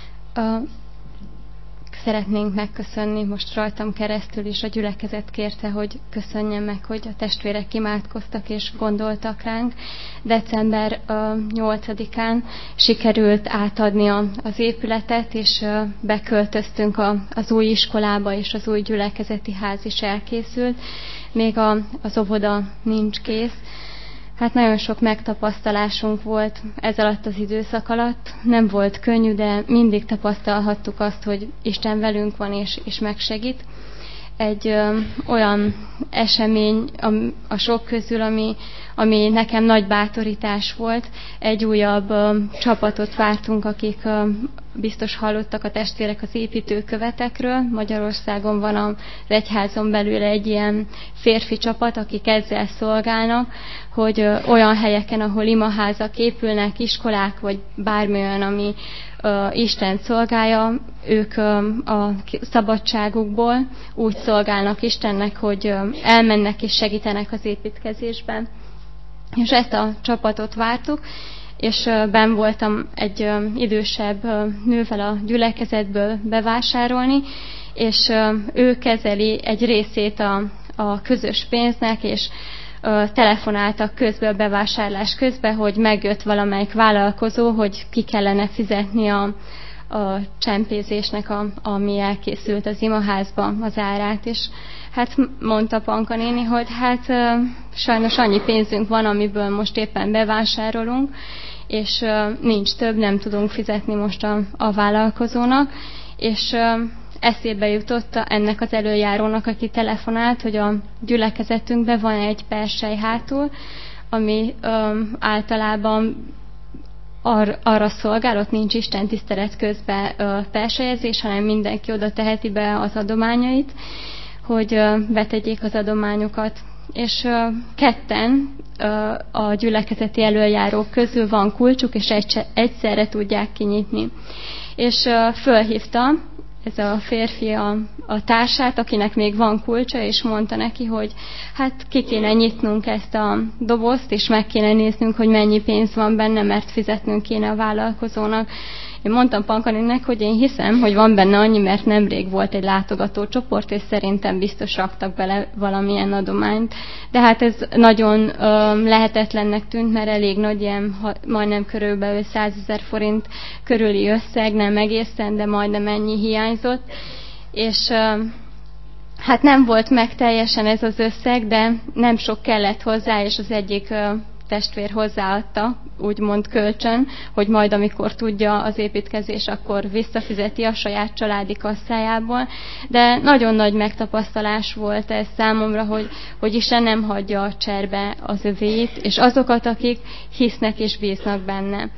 Szeretnénk megköszönni most rajtam keresztül is, a gyülekezet kérte, hogy köszönjem meg, hogy a testvérek imádkoztak és gondoltak ránk. December 8-án sikerült átadni az épületet, és beköltöztünk az új iskolába, és az új gyülekezeti ház is elkészült. Még az óvoda nincs kész. Hát nagyon sok megtapasztalásunk volt ez alatt az időszak alatt. Nem volt könnyű, de mindig tapasztalhattuk azt, hogy Isten velünk van és megsegít. Egy olyan esemény a sok közül, ami nekem nagy bátorítás volt. Egy újabb csapatot vártunk, akik biztos hallottak a testvérek az építőkövetekről. Magyarországon van az egyházon belül egy ilyen férfi csapat, akik ezzel szolgálnak, hogy olyan helyeken, ahol imaházak épülnek, iskolák, vagy bármi olyan, ami Isten szolgálja, ők a szabadságukból úgy szolgálnak Istennek, hogy elmennek és segítenek az építkezésben. És ezt a csapatot vártuk, és benn voltam egy idősebb nővel a gyülekezetből bevásárolni, és ő kezeli egy részét a közös pénznek, és telefonáltak közben a bevásárlás közben, hogy megjött valamelyik vállalkozó, hogy ki kellene fizetni a csempészésnek, ami elkészült az imaházba, az árát, és hát mondta Panka néni, hogy hát sajnos annyi pénzünk van, amiből most éppen bevásárolunk, és nincs több, nem tudunk fizetni most a vállalkozónak, és eszébe jutott ennek az előjárónak, aki telefonált, hogy a gyülekezetünkben van egy persely hátul, ami általában arra szolgál, ott nincs Isten tisztelet közben perselyezés, hanem mindenki oda teheti be az adományait, hogy betegyék az adományokat. És ketten a gyülekezeti előjárók közül van kulcsuk, és egyszerre tudják kinyitni. És fölhívta ez a férfi a társát, akinek még van kulcsa, és mondta neki, hogy hát ki kéne nyitnunk ezt a dobozt, és meg kéne néznünk, hogy mennyi pénz van benne, mert fizetnünk kéne a vállalkozónak. Én mondtam Pankaninnek, hogy én hiszem, hogy van benne annyi, mert nemrég volt egy látogatócsoport, és szerintem biztos raktak bele valamilyen adományt. De hát ez nagyon lehetetlennek tűnt, mert elég nagy, ilyen, majdnem körülbelül 100 000 forint körüli összeg, nem egészen, de majdnem ennyi hiányzott. És hát nem volt meg teljesen ez az összeg, de nem sok kellett hozzá, és az egyik testvér hozzáadta úgymond kölcsön, hogy majd amikor tudja az építkezés, akkor visszafizeti a saját családi kasszájából. De nagyon nagy megtapasztalás volt ez számomra, hogy Isten nem hagyja cserbe az övéit, és azokat, akik hisznek és bíznak benne.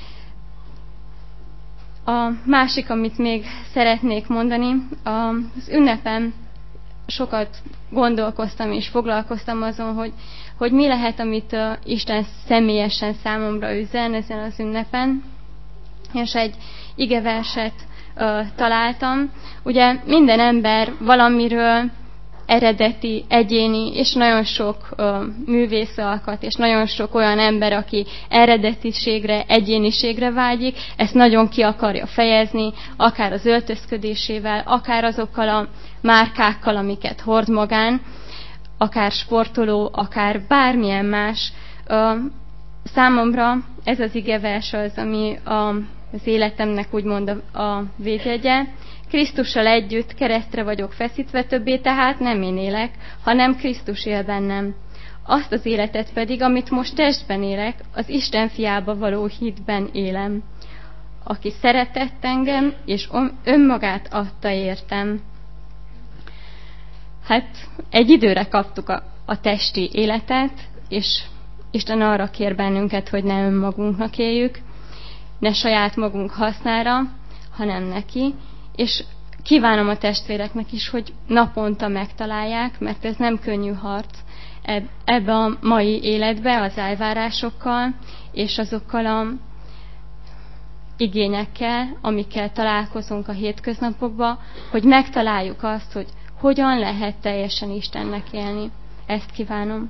A másik, amit még szeretnék mondani, az ünnepen sokat gondolkoztam és foglalkoztam azon, hogy mi lehet, amit Isten személyesen számomra üzen ezen az ünnepen. És egy igeverset találtam. Ugye minden ember valamiről eredeti, egyéni, és nagyon sok művész alkat, és nagyon sok olyan ember, aki eredetiségre, egyéniségre vágyik, ezt nagyon ki akarja fejezni, akár az öltözködésével, akár azokkal a márkákkal, amiket hord magán, akár sportoló, akár bármilyen más. Számomra ez az igevers az, ami az életemnek úgymond a végjegye. Krisztussal együtt keresztre vagyok feszítve, többé tehát nem én élek, hanem Krisztus él bennem. Azt az életet pedig, amit most testben élek, az Isten fiába való hitben élem, aki szeretett engem, és önmagát adta értem. Hát egy időre kaptuk a testi életet, és Isten arra kér bennünket, hogy ne önmagunknak éljük, ne saját magunk hasznára, hanem neki, és kívánom a testvéreknek is, hogy naponta megtalálják, mert ez nem könnyű harc ebbe a mai életbe, az elvárásokkal, és azokkal a igényekkel, amikkel találkozunk a hétköznapokban, hogy megtaláljuk azt, hogy hogyan lehet teljesen Istennek élni. Ezt kívánom.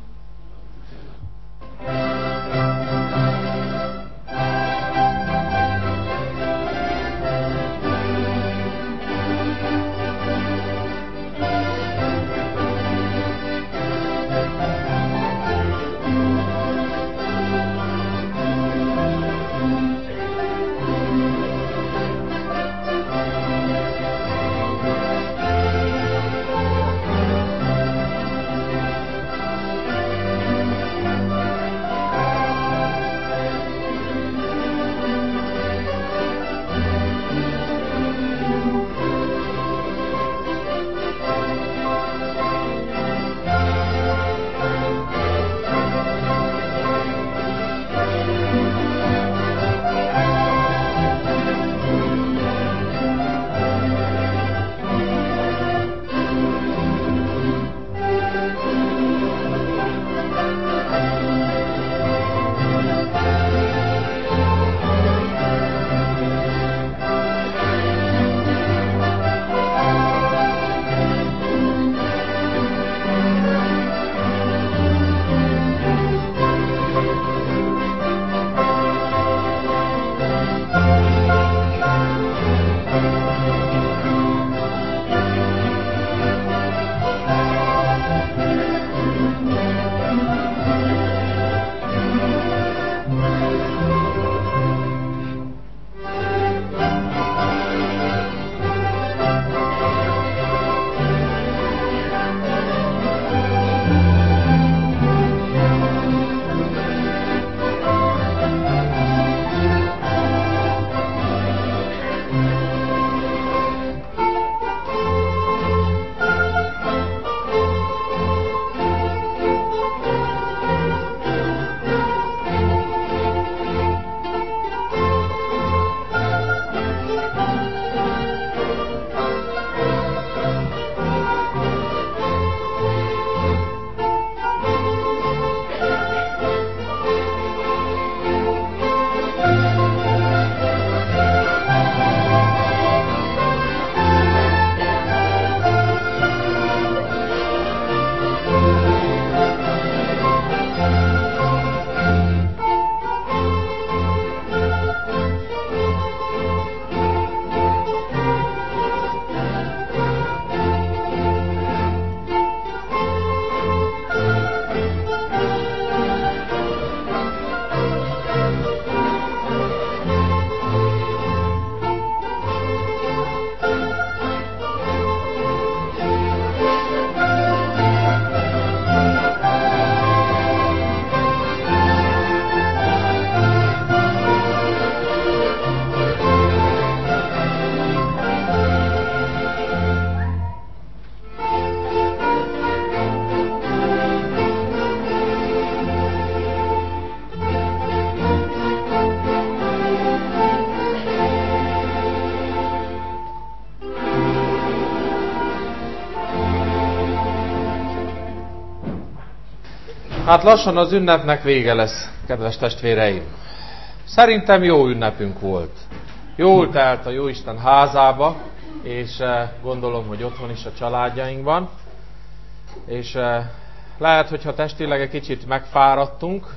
Hát lassan az ünnepnek vége lesz, kedves testvéreim. Szerintem jó ünnepünk volt. Jól telt a Jóisten házába, és gondolom, hogy otthon is a családjainkban. És lehet, hogyha testileg egy kicsit megfáradtunk,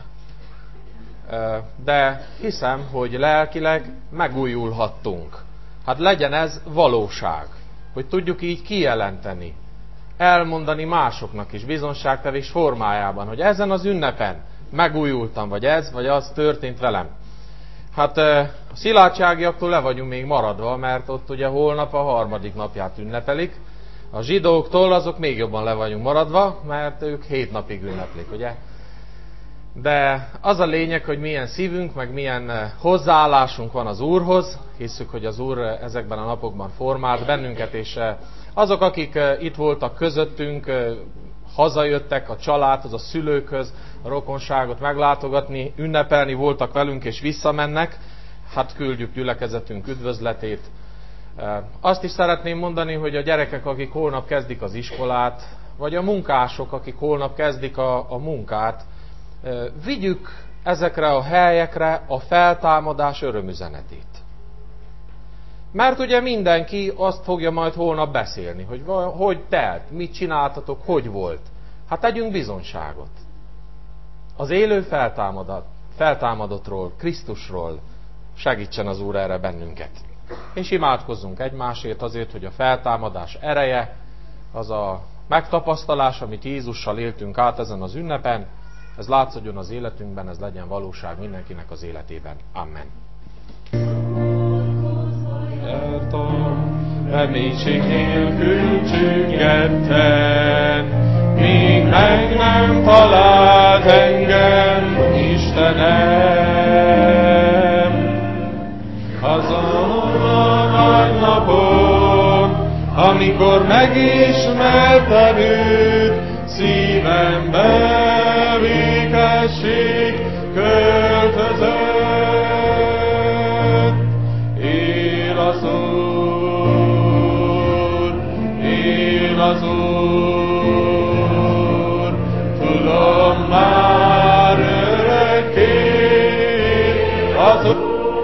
de hiszem, hogy lelkileg megújulhattunk. Hát legyen ez valóság, hogy tudjuk így kijelenteni, elmondani másoknak is bizonságtevés formájában, hogy ezen az ünnepen megújultam, vagy ez, vagy az történt velem. Hát a szilárdságiaktól le vagyunk még maradva, mert ott ugye holnap a 3. napját ünnepelik. A zsidóktól azok még jobban le vagyunk maradva, mert ők 7 napig ünneplik, ugye? De az a lényeg, hogy milyen szívünk, meg milyen hozzáállásunk van az Úrhoz. Hisszük, hogy az Úr ezekben a napokban formált bennünket, és azok, akik itt voltak közöttünk, hazajöttek a családhoz, a szülőkhöz, a rokonságot meglátogatni, ünnepelni voltak velünk, és visszamennek. Hát küldjük gyülekezetünk üdvözletét. Azt is szeretném mondani, hogy a gyerekek, akik holnap kezdik az iskolát, vagy a munkások, akik holnap kezdik a munkát, vigyük ezekre a helyekre a feltámadás örömüzenetét. Mert ugye mindenki azt fogja majd holnap beszélni, hogy telt, mit csináltatok, hogy volt. Hát tegyünk bizonyságot. Az élő feltámadottról, Krisztusról segítsen az Úr erre bennünket. És imádkozzunk egymásért azért, hogy a feltámadás ereje, az a megtapasztalás, amit Jézussal éltünk át ezen az ünnepen, ez látszódjon az életünkben, ez legyen valóság mindenkinek az életében. Amen. Reménység nélkül csüggetten, míg meg nem talált engem Istenem. Azon a nagy napon, amikor megismertem őt, szívembe békesség költözött. Él az Úr, él az Úr, tudom már örökké az Úr.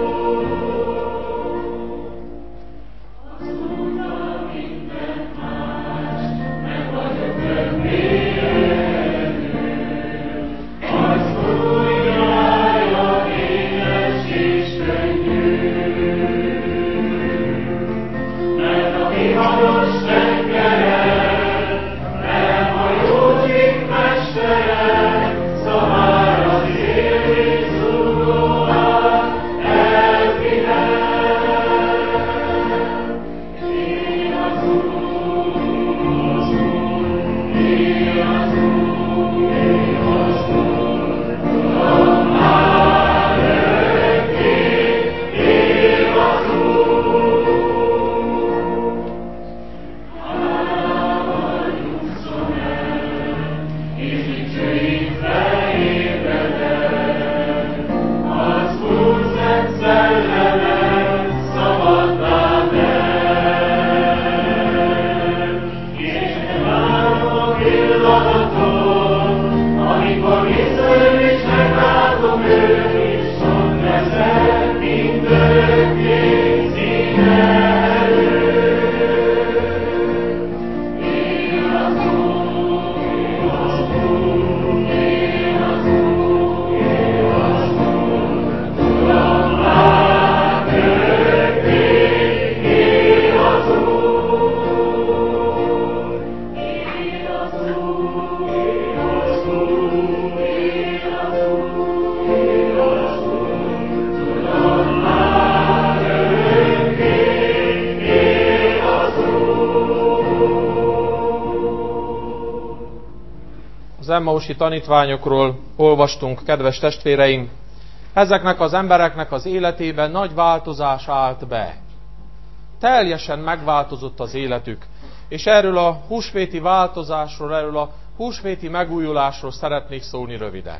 Az emmausi tanítványokról olvastunk, kedves testvéreim. Ezeknek az embereknek az életében nagy változás állt be. Teljesen megváltozott az életük. És erről a húsvéti változásról, erről a húsvéti megújulásról szeretnék szólni röviden.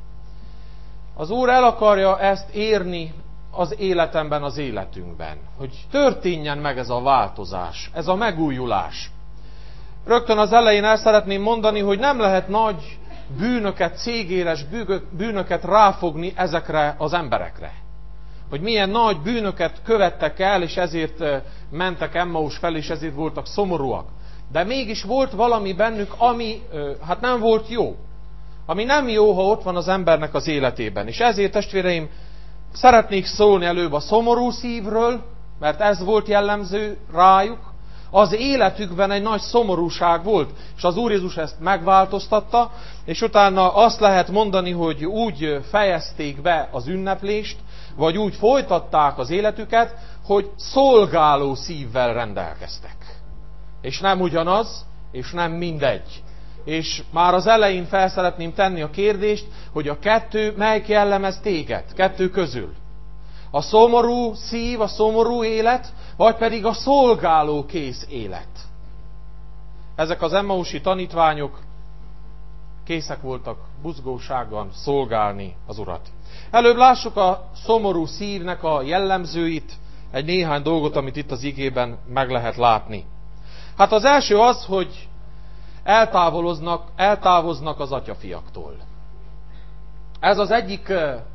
Az Úr el akarja ezt érni az életemben, az életünkben. Hogy történjen meg ez a változás, ez a megújulás. Rögtön az elején el szeretném mondani, hogy nem lehet nagy bűnöket, cégéres bűnöket ráfogni ezekre az emberekre. Hogy milyen nagy bűnöket követtek el, és ezért mentek Emmaus felé, és ezért voltak szomorúak. De mégis volt valami bennük, ami hát nem volt jó. Ami nem jó, ha ott van az embernek az életében. És ezért, testvéreim, szeretnék szólni előbb a szomorú szívről, mert ez volt jellemző rájuk. Az életükben egy nagy szomorúság volt, és az Úr Jézus ezt megváltoztatta, és utána azt lehet mondani, hogy úgy fejezték be az ünneplést, vagy úgy folytatták az életüket, hogy szolgáló szívvel rendelkeztek. És nem ugyanaz, és nem mindegy. És már az elején fel szeretném tenni a kérdést, hogy a kettő melyik jellemez téged, kettő közül. A szomorú szív, a szomorú élet, vagy pedig a szolgálókész élet. Ezek az emmausi tanítványok készek voltak buzgósággal szolgálni az Urat. Előbb lássuk a szomorú szívnek a jellemzőit, egy néhány dolgot, amit itt az igében meg lehet látni. Hát az első az, hogy eltávoznak az atyafiaktól. Ez az egyik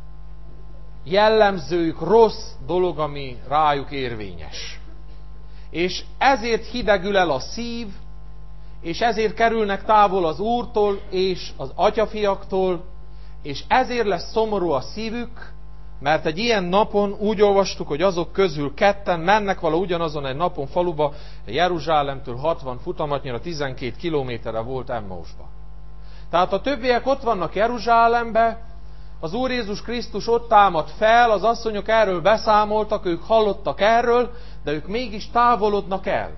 jellemzőjük, rossz dolog, ami rájuk érvényes. És ezért hidegül el a szív, és ezért kerülnek távol az Úrtól és az atyafiaktól, és ezért lesz szomorú a szívük, mert egy ilyen napon úgy olvastuk, hogy azok közül ketten mennek vala ugyanazon egy napon faluba, Jeruzsálemtől 60 futamanyira, 12 kilométerre volt Emmausba. Tehát a többiek ott vannak Jeruzsálembe, az Úr Jézus Krisztus ott támad fel, az asszonyok erről beszámoltak, ők hallottak erről, de ők mégis távolodnak el.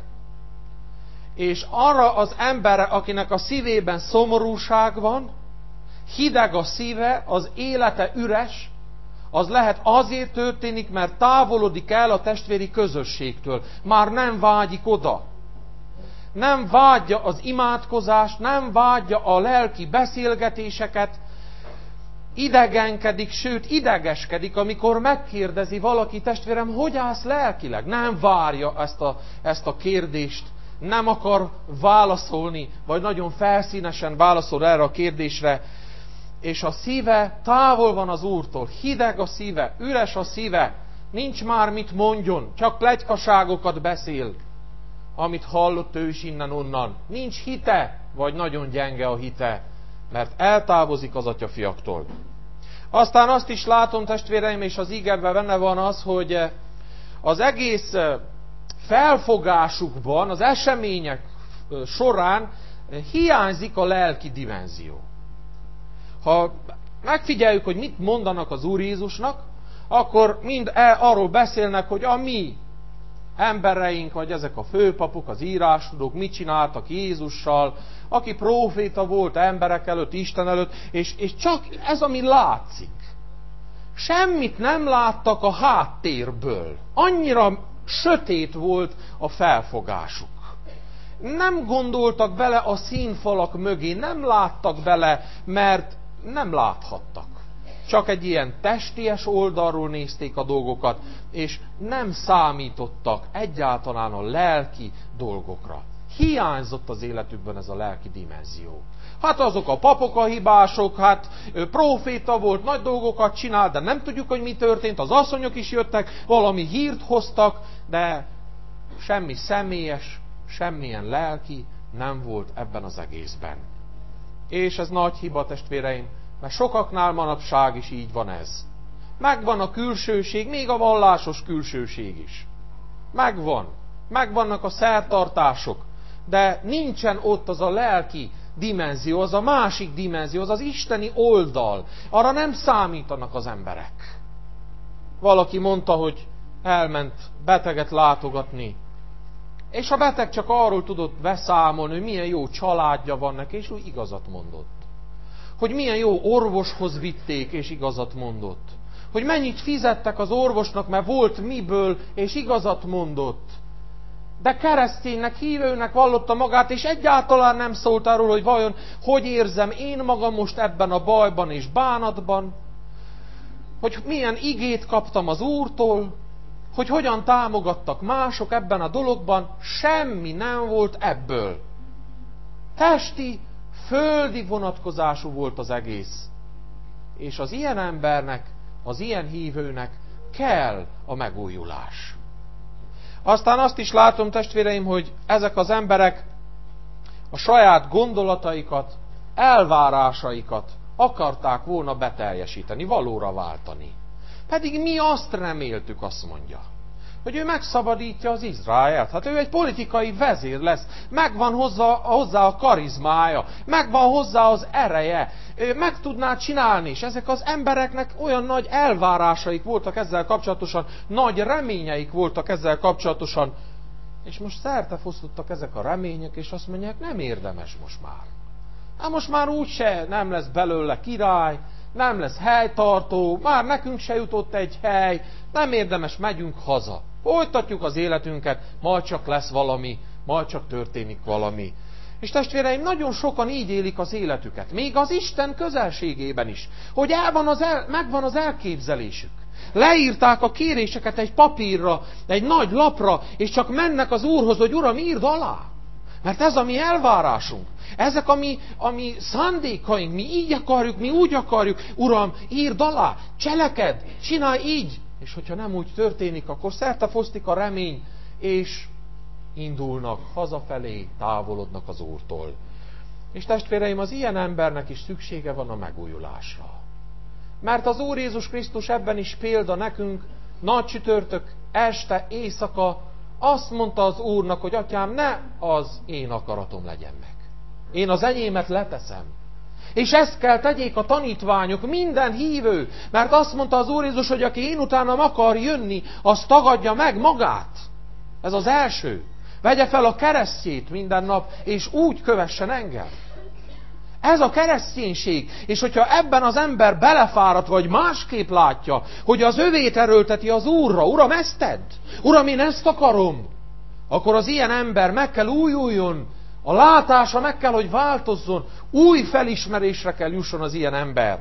És arra az emberre, akinek a szívében szomorúság van, hideg a szíve, az élete üres, az lehet azért történik, mert távolodik el a testvéri közösségtől. Már nem vágyik oda. Nem vágyja az imádkozást, nem vágyja a lelki beszélgetéseket, idegenkedik, sőt idegeskedik, amikor megkérdezi valaki, testvérem, hogy állsz lelkileg? Nem várja ezt a kérdést, nem akar válaszolni, vagy nagyon felszínesen válaszol erre a kérdésre, és a szíve távol van az Úrtól, hideg a szíve, üres a szíve, nincs már mit mondjon, csak pletykaságokat beszél, amit hallott ő is innen-onnan. Nincs hite, vagy nagyon gyenge a hite, mert eltávozik az atyafiaktól. Aztán azt is látom, testvéreim, és az ígében benne van az, hogy az egész felfogásukban, az események során hiányzik a lelki dimenzió. Ha megfigyeljük, hogy mit mondanak az Úr Jézusnak, akkor mind arról beszélnek, hogy a mi embereink, vagy ezek a főpapok, az írástudók mit csináltak Jézussal, aki próféta volt emberek előtt, Isten előtt, és csak ez, ami látszik. Semmit nem láttak a háttérből. Annyira sötét volt a felfogásuk. Nem gondoltak bele a színfalak mögé, nem láttak bele, mert nem láthattak. Csak egy ilyen testies oldalról nézték a dolgokat, és nem számítottak egyáltalán a lelki dolgokra. Hiányzott az életükben ez a lelki dimenzió. Hát azok a papok a hibások, hát próféta volt, nagy dolgokat csinált, de nem tudjuk, hogy mi történt. Az asszonyok is jöttek, valami hírt hoztak, de semmi személyes, semmilyen lelki nem volt ebben az egészben. És ez nagy hiba, testvéreim, mert sokaknál manapság is így van ez. Megvan a külsőség, még a vallásos külsőség is. Megvannak a szertartások, de nincsen ott az a lelki dimenzió, az a másik dimenzió, az az isteni oldal. Arra nem számítanak az emberek. Valaki mondta, hogy elment beteget látogatni, és a beteg csak arról tudott beszámolni, hogy milyen jó családja van neki, és úgy igazat mondott. Hogy milyen jó orvoshoz vitték, és igazat mondott. Hogy mennyit fizettek az orvosnak, mert volt miből, és igazat mondott. De kereszténynek, hívőnek vallotta magát, és egyáltalán nem szólt arról, hogy vajon hogy érzem én magam most ebben a bajban és bánatban. Hogy milyen igét kaptam az Úrtól, hogy hogyan támogattak mások ebben a dologban, semmi nem volt ebből. Testi, földi vonatkozású volt az egész. És az ilyen embernek, az ilyen hívőnek kell a megújulás. Aztán azt is látom, testvéreim, hogy ezek az emberek a saját gondolataikat, elvárásaikat akarták volna beteljesíteni, valóra váltani. Pedig mi azt reméltük, azt mondja, hogy ő megszabadítja az Izraelt. Hát ő egy politikai vezér lesz, megvan hozzá a karizmája, megvan hozzá az ereje, ő meg tudná csinálni, és ezek az embereknek olyan nagy elvárásaik voltak ezzel kapcsolatosan, nagy reményeik voltak ezzel kapcsolatosan, és most szertefosztottak ezek a remények, és azt mondják, nem érdemes most már. Hát most már úgyse nem lesz belőle király, nem lesz helytartó, már nekünk se jutott egy hely, nem érdemes, megyünk haza. Folytatjuk az életünket, majd csak lesz valami, majd csak történik valami. És testvéreim, nagyon sokan így élik az életüket, még az Isten közelségében is, hogy megvan az elképzelésük. Leírták a kéréseket egy papírra, egy nagy lapra, és csak mennek az Úrhoz, hogy Uram, írd alá. Mert ez a mi elvárásunk. Ezek a mi szándékaink, mi így akarjuk, mi úgy akarjuk. Uram, írd alá, cselekedd, csinálj így. És hogyha nem úgy történik, akkor szertefosztik a remény, és indulnak hazafelé, távolodnak az Úrtól. És testvéreim, az ilyen embernek is szüksége van a megújulásra. Mert az Úr Jézus Krisztus ebben is példa nekünk, nagy csütörtök este, éjszaka, azt mondta az Úrnak, hogy Atyám, ne az én akaratom legyen meg. Én az enyémet leteszem. És ezt kell tegyék a tanítványok, minden hívő, mert azt mondta az Úr Jézus, hogy aki én utánam akar jönni, az tagadja meg magát. Ez az első. Vegye fel a keresztjét minden nap, és úgy kövessen engem. Ez a kereszténység, és hogyha ebben az ember belefáradt, vagy másképp látja, hogy az övét erőlteti az Úrra, Uram, ezt tedd, Uram, én ezt akarom, akkor az ilyen ember meg kell újuljon, a látása meg kell, hogy változzon, új felismerésre kell jusson az ilyen ember.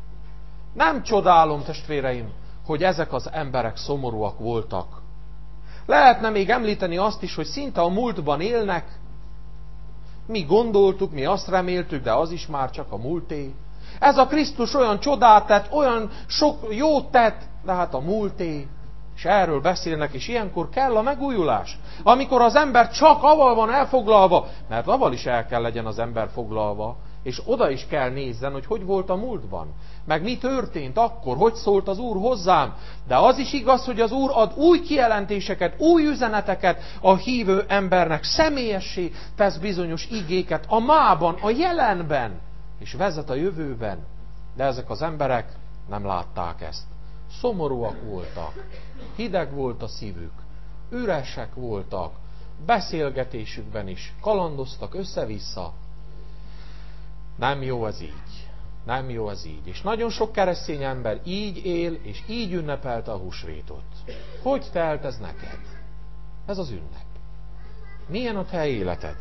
Nem csodálom, testvéreim, hogy ezek az emberek szomorúak voltak. Lehetne még említeni azt is, hogy szinte a múltban élnek. Mi gondoltuk, mi azt reméltük, de az is már csak a múlté. Ez a Krisztus olyan csodát tett, olyan sok jót tett, de hát a múlté. És erről beszélnek, és ilyenkor kell a megújulás. Amikor az ember csak avval van elfoglalva, mert avval is el kell legyen az ember foglalva, és oda is kell nézzen, hogy volt a múltban. Meg mi történt akkor, hogy szólt az Úr hozzám. De az is igaz, hogy az Úr ad új kijelentéseket, új üzeneteket a hívő embernek. Személyessé tesz bizonyos igéket a mában, a jelenben, és vezet a jövőben. De ezek az emberek nem látták ezt. Szomorúak voltak, hideg volt a szívük, üresek voltak, beszélgetésükben is kalandoztak össze-vissza. Nem jó ez így. Nem jó ez így. És nagyon sok keresztény ember így él, és így ünnepelte a húsvétot. Hogy telt ez neked? Ez az ünnep. Milyen a te életed?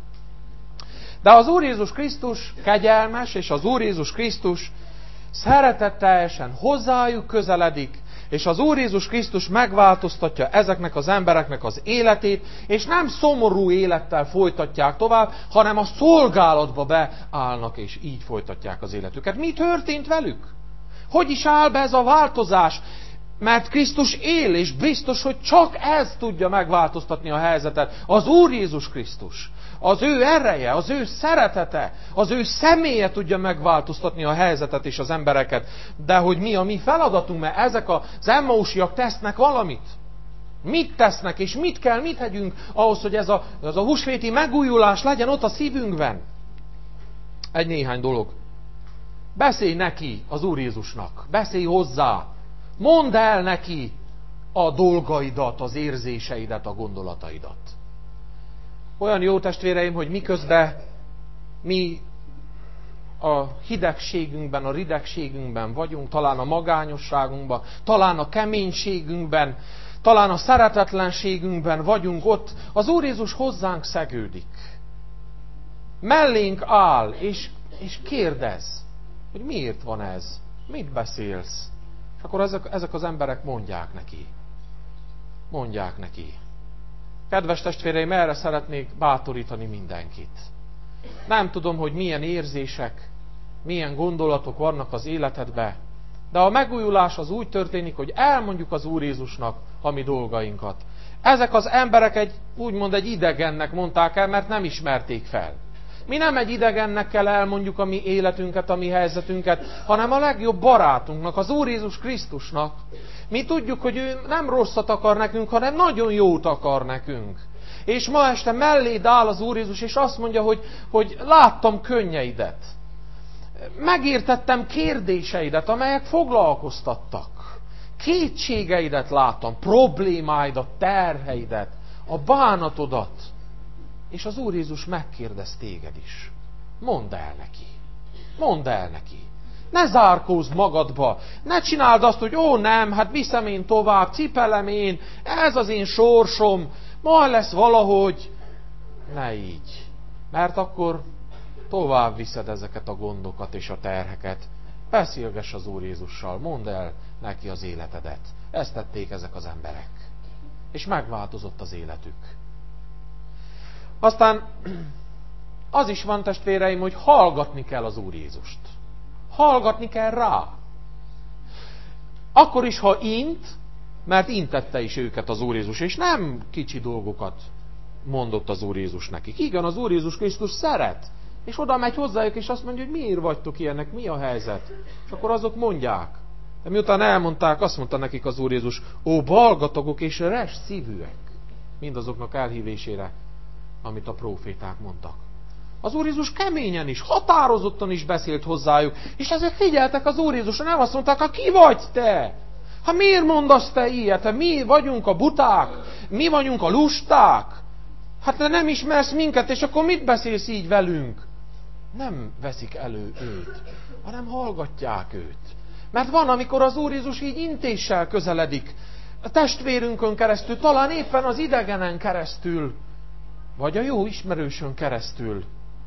De az Úr Jézus Krisztus kegyelmes, és az Úr Jézus Krisztus szeretetteljesen hozzájuk közeledik, és az Úr Jézus Krisztus megváltoztatja ezeknek az embereknek az életét, és nem szomorú élettel folytatják tovább, hanem a szolgálatba beállnak, és így folytatják az életüket. Mi történt velük? Hogy is áll be ez a változás? Mert Krisztus él, és biztos, hogy csak ez tudja megváltoztatni a helyzetet. Az Úr Jézus Krisztus. Az ő ereje, az ő szeretete, az ő személye tudja megváltoztatni a helyzetet és az embereket. De hogy mi a mi feladatunk, mert ezek az emmausiak tesznek valamit. Mit tesznek, és mit tegyünk ahhoz, hogy ez a húsvéti megújulás legyen ott a szívünkben? Néhány dolog. Beszélj neki az Úr Jézusnak. Beszélj hozzá. Mondd el neki a dolgaidat, az érzéseidet, a gondolataidat. Olyan jó, testvéreim, hogy miközben mi a hidegségünkben, a ridegségünkben vagyunk, talán a magányosságunkban, talán a keménységünkben, talán a szeretetlenségünkben vagyunk ott, az Úr Jézus hozzánk szegődik. Mellénk áll, és kérdez, hogy miért van ez, mit beszélsz. És akkor ezek az emberek mondják neki. Mondják neki. Kedves testvéreim, erre szeretnék bátorítani mindenkit. Nem tudom, hogy milyen érzések, milyen gondolatok vannak az életedben, de a megújulás az úgy történik, hogy elmondjuk az Úr Jézusnak a mi dolgainkat. Ezek az emberek úgymond egy idegennek mondták el, mert nem ismerték fel. Mi nem egy idegennek kell elmondjuk a mi életünket, a mi helyzetünket, hanem a legjobb barátunknak, az Úr Jézus Krisztusnak. Mi tudjuk, hogy ő nem rosszat akar nekünk, hanem nagyon jót akar nekünk. És ma este melléd áll az Úr Jézus, és azt mondja, hogy láttam könnyeidet. Megértettem kérdéseidet, amelyek foglalkoztattak. Kétségeidet láttam, problémáidat, terheidet, a bánatodat. És az Úr Jézus megkérdez téged is. Mondd el neki. Mondd el neki. Ne zárkózz magadba. Ne csináld azt, hogy nem, hát viszem én tovább, cipelem én, ez az én sorsom, majd lesz valahogy. Ne így. Mert akkor tovább viszed ezeket a gondokat és a terheket. Beszélgess az Úr Jézussal, mondd el neki az életedet. Ezt tették ezek az emberek. És megváltozott az életük. Aztán az is van, testvéreim, hogy hallgatni kell az Úr Jézust. Hallgatni kell rá. Akkor is, ha int, mert intette is őket az Úr Jézus, és nem kicsi dolgokat mondott az Úr Jézus nekik. Igen, az Úr Jézus Krisztus szeret, és oda megy hozzájuk, és azt mondja, hogy miért vagytok ilyenek, mi a helyzet? És akkor azok mondják. De miután elmondták, azt mondta nekik az Úr Jézus, balgatagok és res szívűek, mindazoknak elhívésére, amit a próféták mondtak. Az Úr Jézus keményen is, határozottan is beszélt hozzájuk, és ezek figyeltek az Úr Jézusra, nem azt mondták, ki vagy te? Miért mondasz te ilyet? Mi vagyunk a buták? Mi vagyunk a lusták? Te nem ismersz minket, és akkor mit beszélsz így velünk? Nem veszik elő őt, hanem hallgatják őt. Mert van, amikor az Úr Jézus így intéssel közeledik, a testvérünkön keresztül, talán éppen az idegenen keresztül, vagy a jó ismerősön keresztül.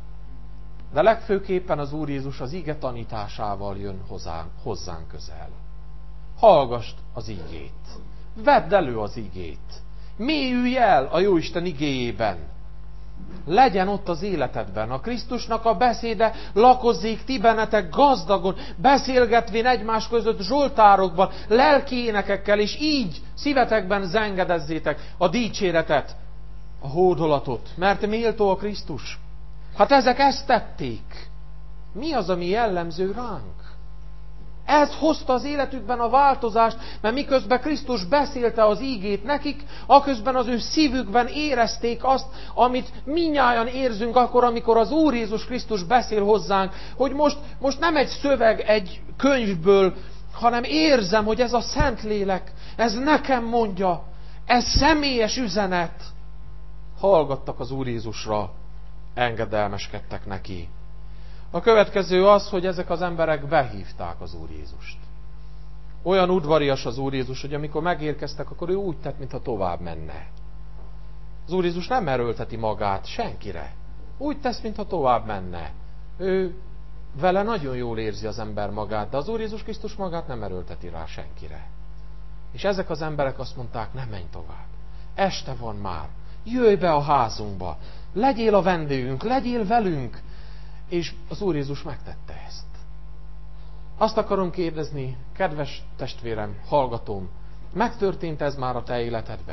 De legfőképpen az Úr Jézus az ige tanításával jön hozzánk közel. Hallgasd az igét. Vedd elő az igét. Mélyülj el a Jóisten igéjében. Legyen ott az életedben. A Krisztusnak a beszéde lakozzék ti bennetek gazdagon, beszélgetvén egymás között zsoltárokban, lelki énekekkel, és így szívetekben zengedezzétek a dicséretet, a hódolatot, mert méltó a Krisztus. Ezek ezt tették. Mi az, ami jellemző ránk? Ez hozta az életükben a változást, mert miközben Krisztus beszélte az ígét nekik, aközben az ő szívükben érezték azt, amit mindnyájan érzünk akkor, amikor az Úr Jézus Krisztus beszél hozzánk, hogy most nem egy szöveg egy könyvből, hanem érzem, hogy ez a Szentlélek, ez nekem mondja, ez személyes üzenet. Hallgattak az Úr Jézusra, engedelmeskedtek neki. A következő az, hogy ezek az emberek behívták az Úr Jézust. Olyan udvarias az Úr Jézus, hogy amikor megérkeztek, akkor ő úgy tett, mintha tovább menne. Az Úr Jézus nem erőlteti magát senkire. Úgy tesz, mintha tovább menne. Ő vele nagyon jól érzi az ember magát, de az Úr Jézus Krisztus magát nem erőlteti rá senkire. És ezek az emberek azt mondták, nem menj tovább. Este van már. Jöjj be a házunkba. Legyél a vendégünk, legyél velünk. És az Úr Jézus megtette ezt. Azt akarom kérdezni, kedves testvérem, hallgatóm, megtörtént ez már a te életedben?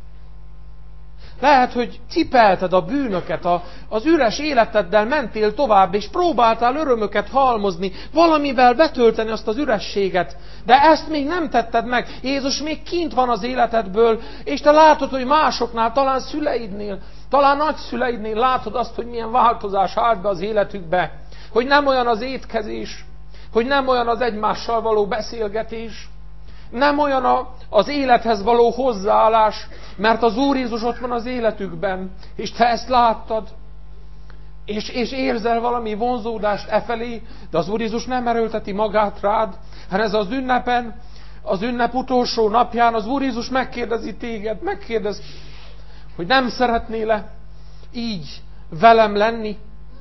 Lehet, hogy cipelted a bűnöket, az üres életeddel mentél tovább, és próbáltál örömöket halmozni, valamivel betölteni azt az ürességet, de ezt még nem tetted meg. Jézus még kint van az életedből, és te látod, hogy másoknál, talán szüleidnél, talán nagyszüleidnél látod azt, hogy milyen változás állt be az életükbe, hogy nem olyan az étkezés, hogy nem olyan az egymással való beszélgetés, nem olyan az élethez való hozzáállás, mert az Úr Jézus ott van az életükben, és te ezt láttad, és érzel valami vonzódást efelé, de az Úr Jézus nem erőlteti magát rád, hanem ez az ünnepen, az ünnep utolsó napján az Úr Jézus megkérdezi téged, megkérdez, hogy nem szeretnél-e így velem lenni?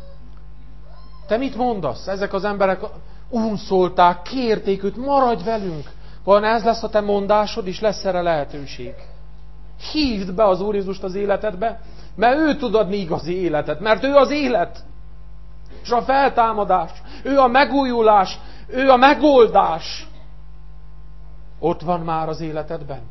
Te mit mondasz? Ezek az emberek unszolták, kérték őt, maradj velünk. Vajon ez lesz a te mondásod, és lesz erre lehetőség? Hívd be az Úr Jézust az életedbe, mert ő tud adni igazi életet, mert ő az élet. és a feltámadás, ő a megújulás, ő a megoldás. Ott van már az életedben.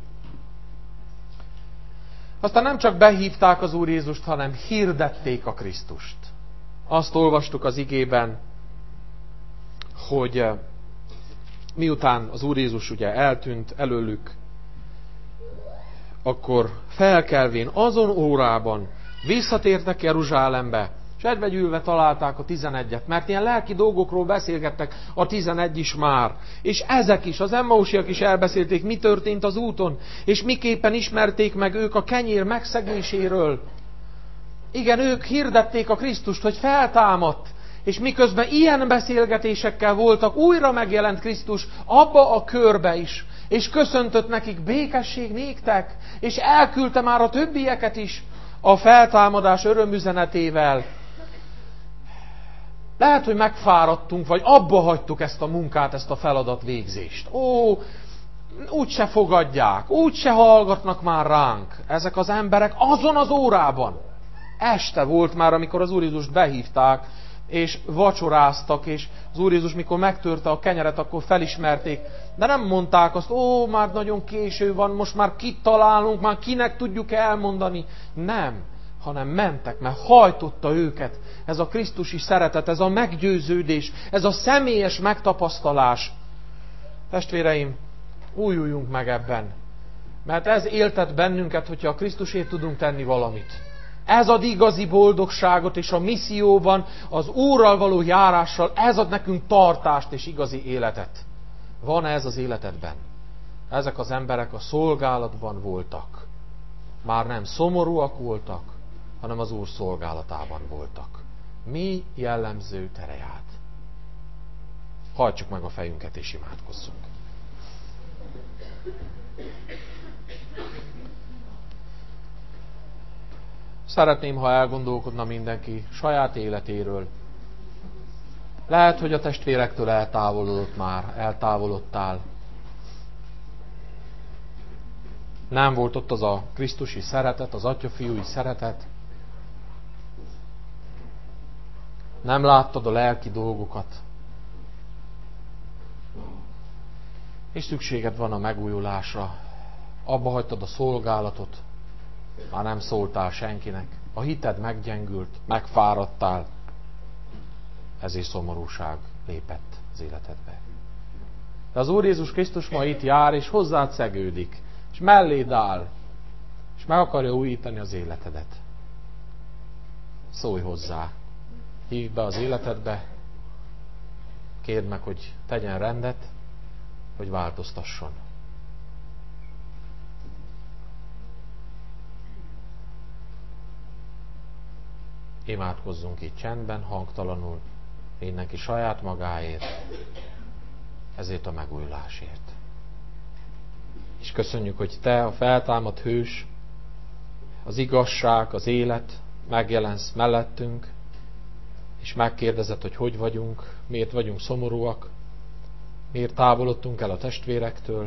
Aztán nem csak behívták az Úr Jézust, hanem hirdették a Krisztust. Azt olvastuk az igében, hogy miután az Úr Jézus ugye eltűnt előlük, akkor felkelvén azon órában visszatértek Jeruzsálembe, és egybegyűlve találták a 11-et, mert ilyen lelki dolgokról beszélgettek, a 11 is már. És ezek is, az emmausiak is elbeszélték, mi történt az úton, és miképpen ismerték meg ők a kenyér megszegéséről. Igen, ők hirdették a Krisztust, hogy feltámadt, és miközben ilyen beszélgetésekkel voltak, újra megjelent Krisztus abba a körbe is, és köszöntött nekik, békesség néktek, és elküldte már a többieket is a feltámadás örömüzenetével. Lehet, hogy megfáradtunk, vagy abba hagytuk ezt a munkát, ezt a feladatvégzést. Úgyse fogadják, úgyse hallgatnak már ránk ezek az emberek azon az órában. Este volt már, amikor az Úr Jézust behívták, és vacsoráztak, és az Úr Jézus, mikor megtörte a kenyeret, akkor felismerték. De nem mondták azt, már nagyon késő van, most már kit találunk, már kinek tudjuk elmondani. Nem, hanem mentek, mert hajtotta őket ez a krisztusi szeretet, ez a meggyőződés, ez a személyes megtapasztalás. Testvéreim, újuljunk meg ebben, mert ez éltet bennünket, hogyha a Krisztusért tudunk tenni valamit. Ez ad igazi boldogságot, és a misszióban, az Úrral való járással ez ad nekünk tartást és igazi életet. Van ez az életedben? Ezek az emberek a szolgálatban voltak. Már nem szomorúak voltak, hanem az Úr szolgálatában voltak. Mi jellemző tereját? Hajtsuk meg a fejünket és imádkozzunk. Szeretném, ha elgondolkodna mindenki saját életéről. Lehet, hogy a testvérektől eltávolodott már, eltávolodtál. Nem volt ott az a krisztusi szeretet, az atya-fiúi szeretet. Nem láttad a lelki dolgokat. És szükséged van a megújulásra. Abba hagytad a szolgálatot. Már nem szóltál senkinek. A hited meggyengült, megfáradtál. Ezért szomorúság lépett az életedbe. De az Úr Jézus Krisztus ma itt jár, és hozzád szegődik, és melléd áll, és meg akarja újítani az életedet. Szólj hozzá, hívd be az életedbe, kérd meg, hogy tegyen rendet, hogy változtasson. Imádkozzunk itt csendben, hangtalanul, mindenki saját magáért, ezért a megújulásért. És köszönjük, hogy Te, a feltámadt hős, az igazság, az élet, megjelensz mellettünk, és megkérdezed, hogy hogy vagyunk, miért vagyunk szomorúak, miért távolodtunk el a testvérektől,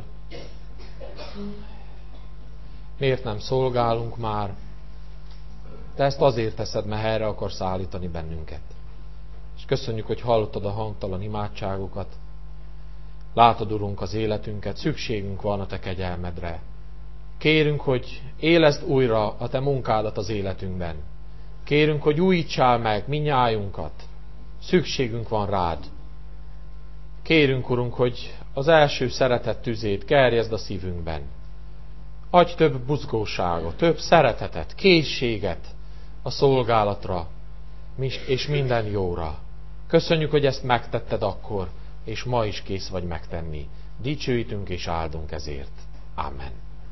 miért nem szolgálunk már. Te ezt azért teszed, mert erre akarsz állítani bennünket. És köszönjük, hogy hallottad a hangtalan imádságokat. Látod, Urunk, az életünket, szükségünk van a Te kegyelmedre. Kérünk, hogy éleszd újra a Te munkádat az életünkben. Kérünk, hogy újítsál meg minnyájunkat. Szükségünk van rád. Kérünk, Urunk, hogy az első szeretet tüzét gerjezd a szívünkben. Adj több buzgóságot, több szeretetet, készséget a szolgálatra, és minden jóra. Köszönjük, hogy ezt megtetted akkor, és ma is kész vagy megtenni. Dicsőítünk és áldunk ezért. Amen.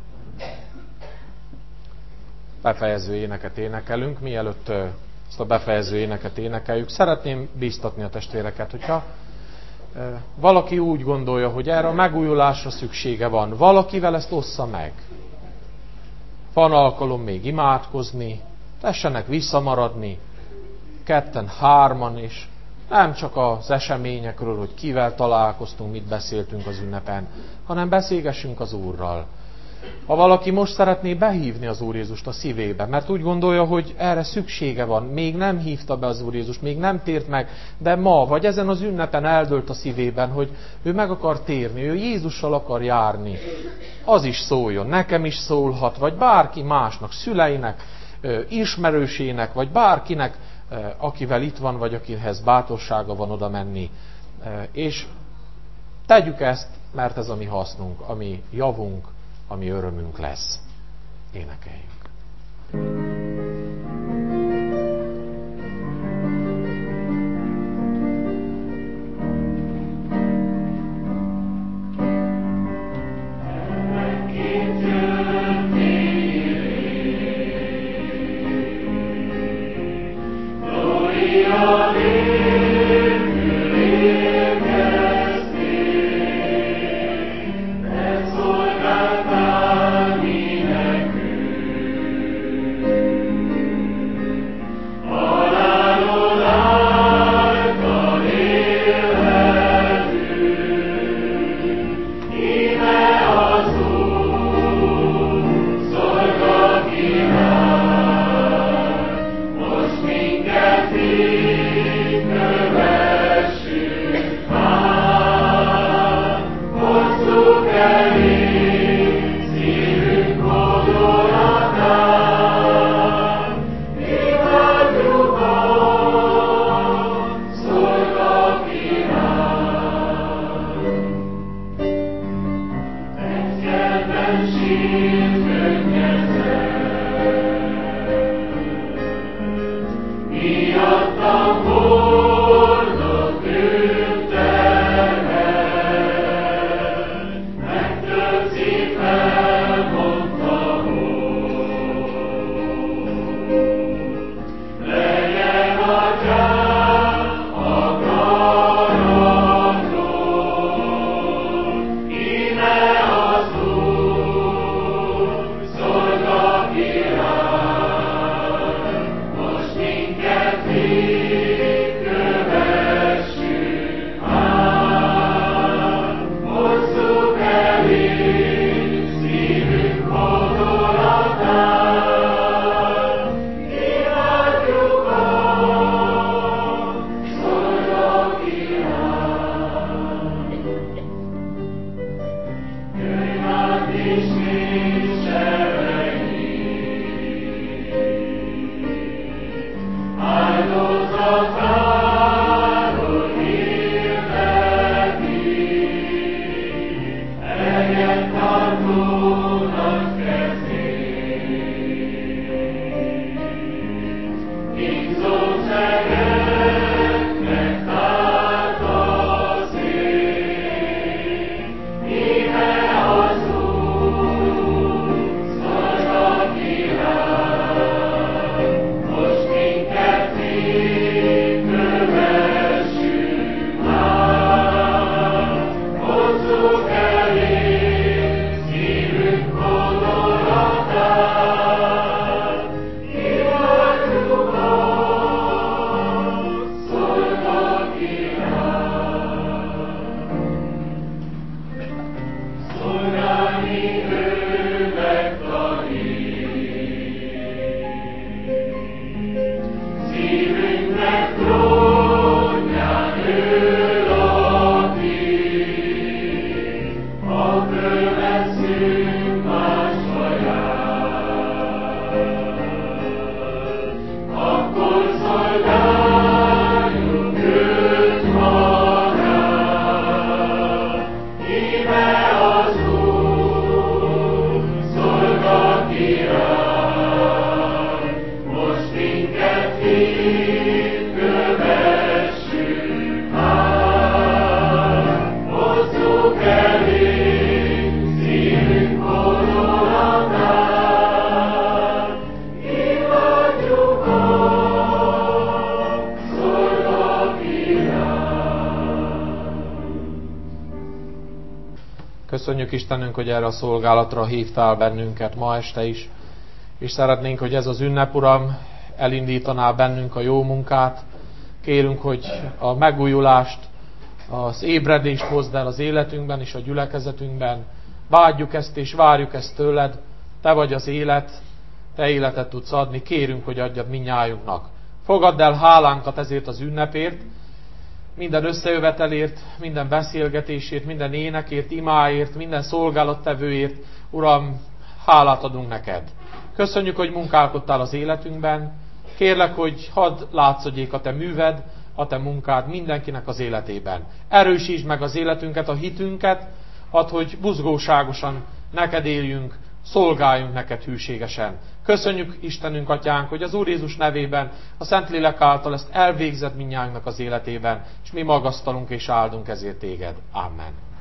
Befejező éneket énekelünk. Mielőtt ezt a befejező éneket énekeljük, szeretném bíztatni a testvéreket, hogyha valaki úgy gondolja, hogy erre a megújulásra szüksége van, valakivel ezt ossza meg. Van alkalom még imádkozni, tessenek visszamaradni, 2, 3, és nem csak az eseményekről, hogy kivel találkoztunk, mit beszéltünk az ünnepen, hanem beszélgessünk az Úrral. Ha valaki most szeretné behívni az Úr Jézust a szívébe, mert úgy gondolja, hogy erre szüksége van, még nem hívta be az Úr Jézust, még nem tért meg, de ma, vagy ezen az ünnepen eldőlt a szívében, hogy ő meg akar térni, ő Jézussal akar járni, az is szóljon, nekem is szólhat, vagy bárki másnak, szüleinek, ismerősének, vagy bárkinek, akivel itt van, vagy akihez bátorsága van oda menni. És tegyük ezt, mert ez a mi hasznunk, a mi javunk, a mi örömünk lesz. Énekeljünk. Köszönjük Istenünk, hogy erre a szolgálatra hívtál bennünket ma este is, és szeretnénk, hogy ez az ünnep, Uram, elindítaná bennünk a jó munkát. Kérünk, hogy a megújulást, az ébredést hozd el az életünkben és a gyülekezetünkben, Vágyjuk ezt és várjuk ezt tőled. Te vagy az élet, te életet tudsz adni, kérünk, hogy adjad mindnyájunknak. Fogadd el hálánkat ezért az ünnepért, minden összejövetelért, minden beszélgetésért, minden énekért, imáért, minden szolgálattevőért. Uram, hálát adunk neked. Köszönjük, hogy munkálkodtál az életünkben. Kérlek, hogy hadd látszódjék a te műved, a te munkád mindenkinek az életében. Erősítsd meg az életünket, a hitünket, add, hogy buzgóságosan neked éljünk, szolgáljunk neked hűségesen. Köszönjük, Istenünk, Atyánk, hogy az Úr Jézus nevében, a Szentlélek által ezt elvégzed mindnyájunknak az életében, és mi magasztalunk és áldunk ezért téged. Amen.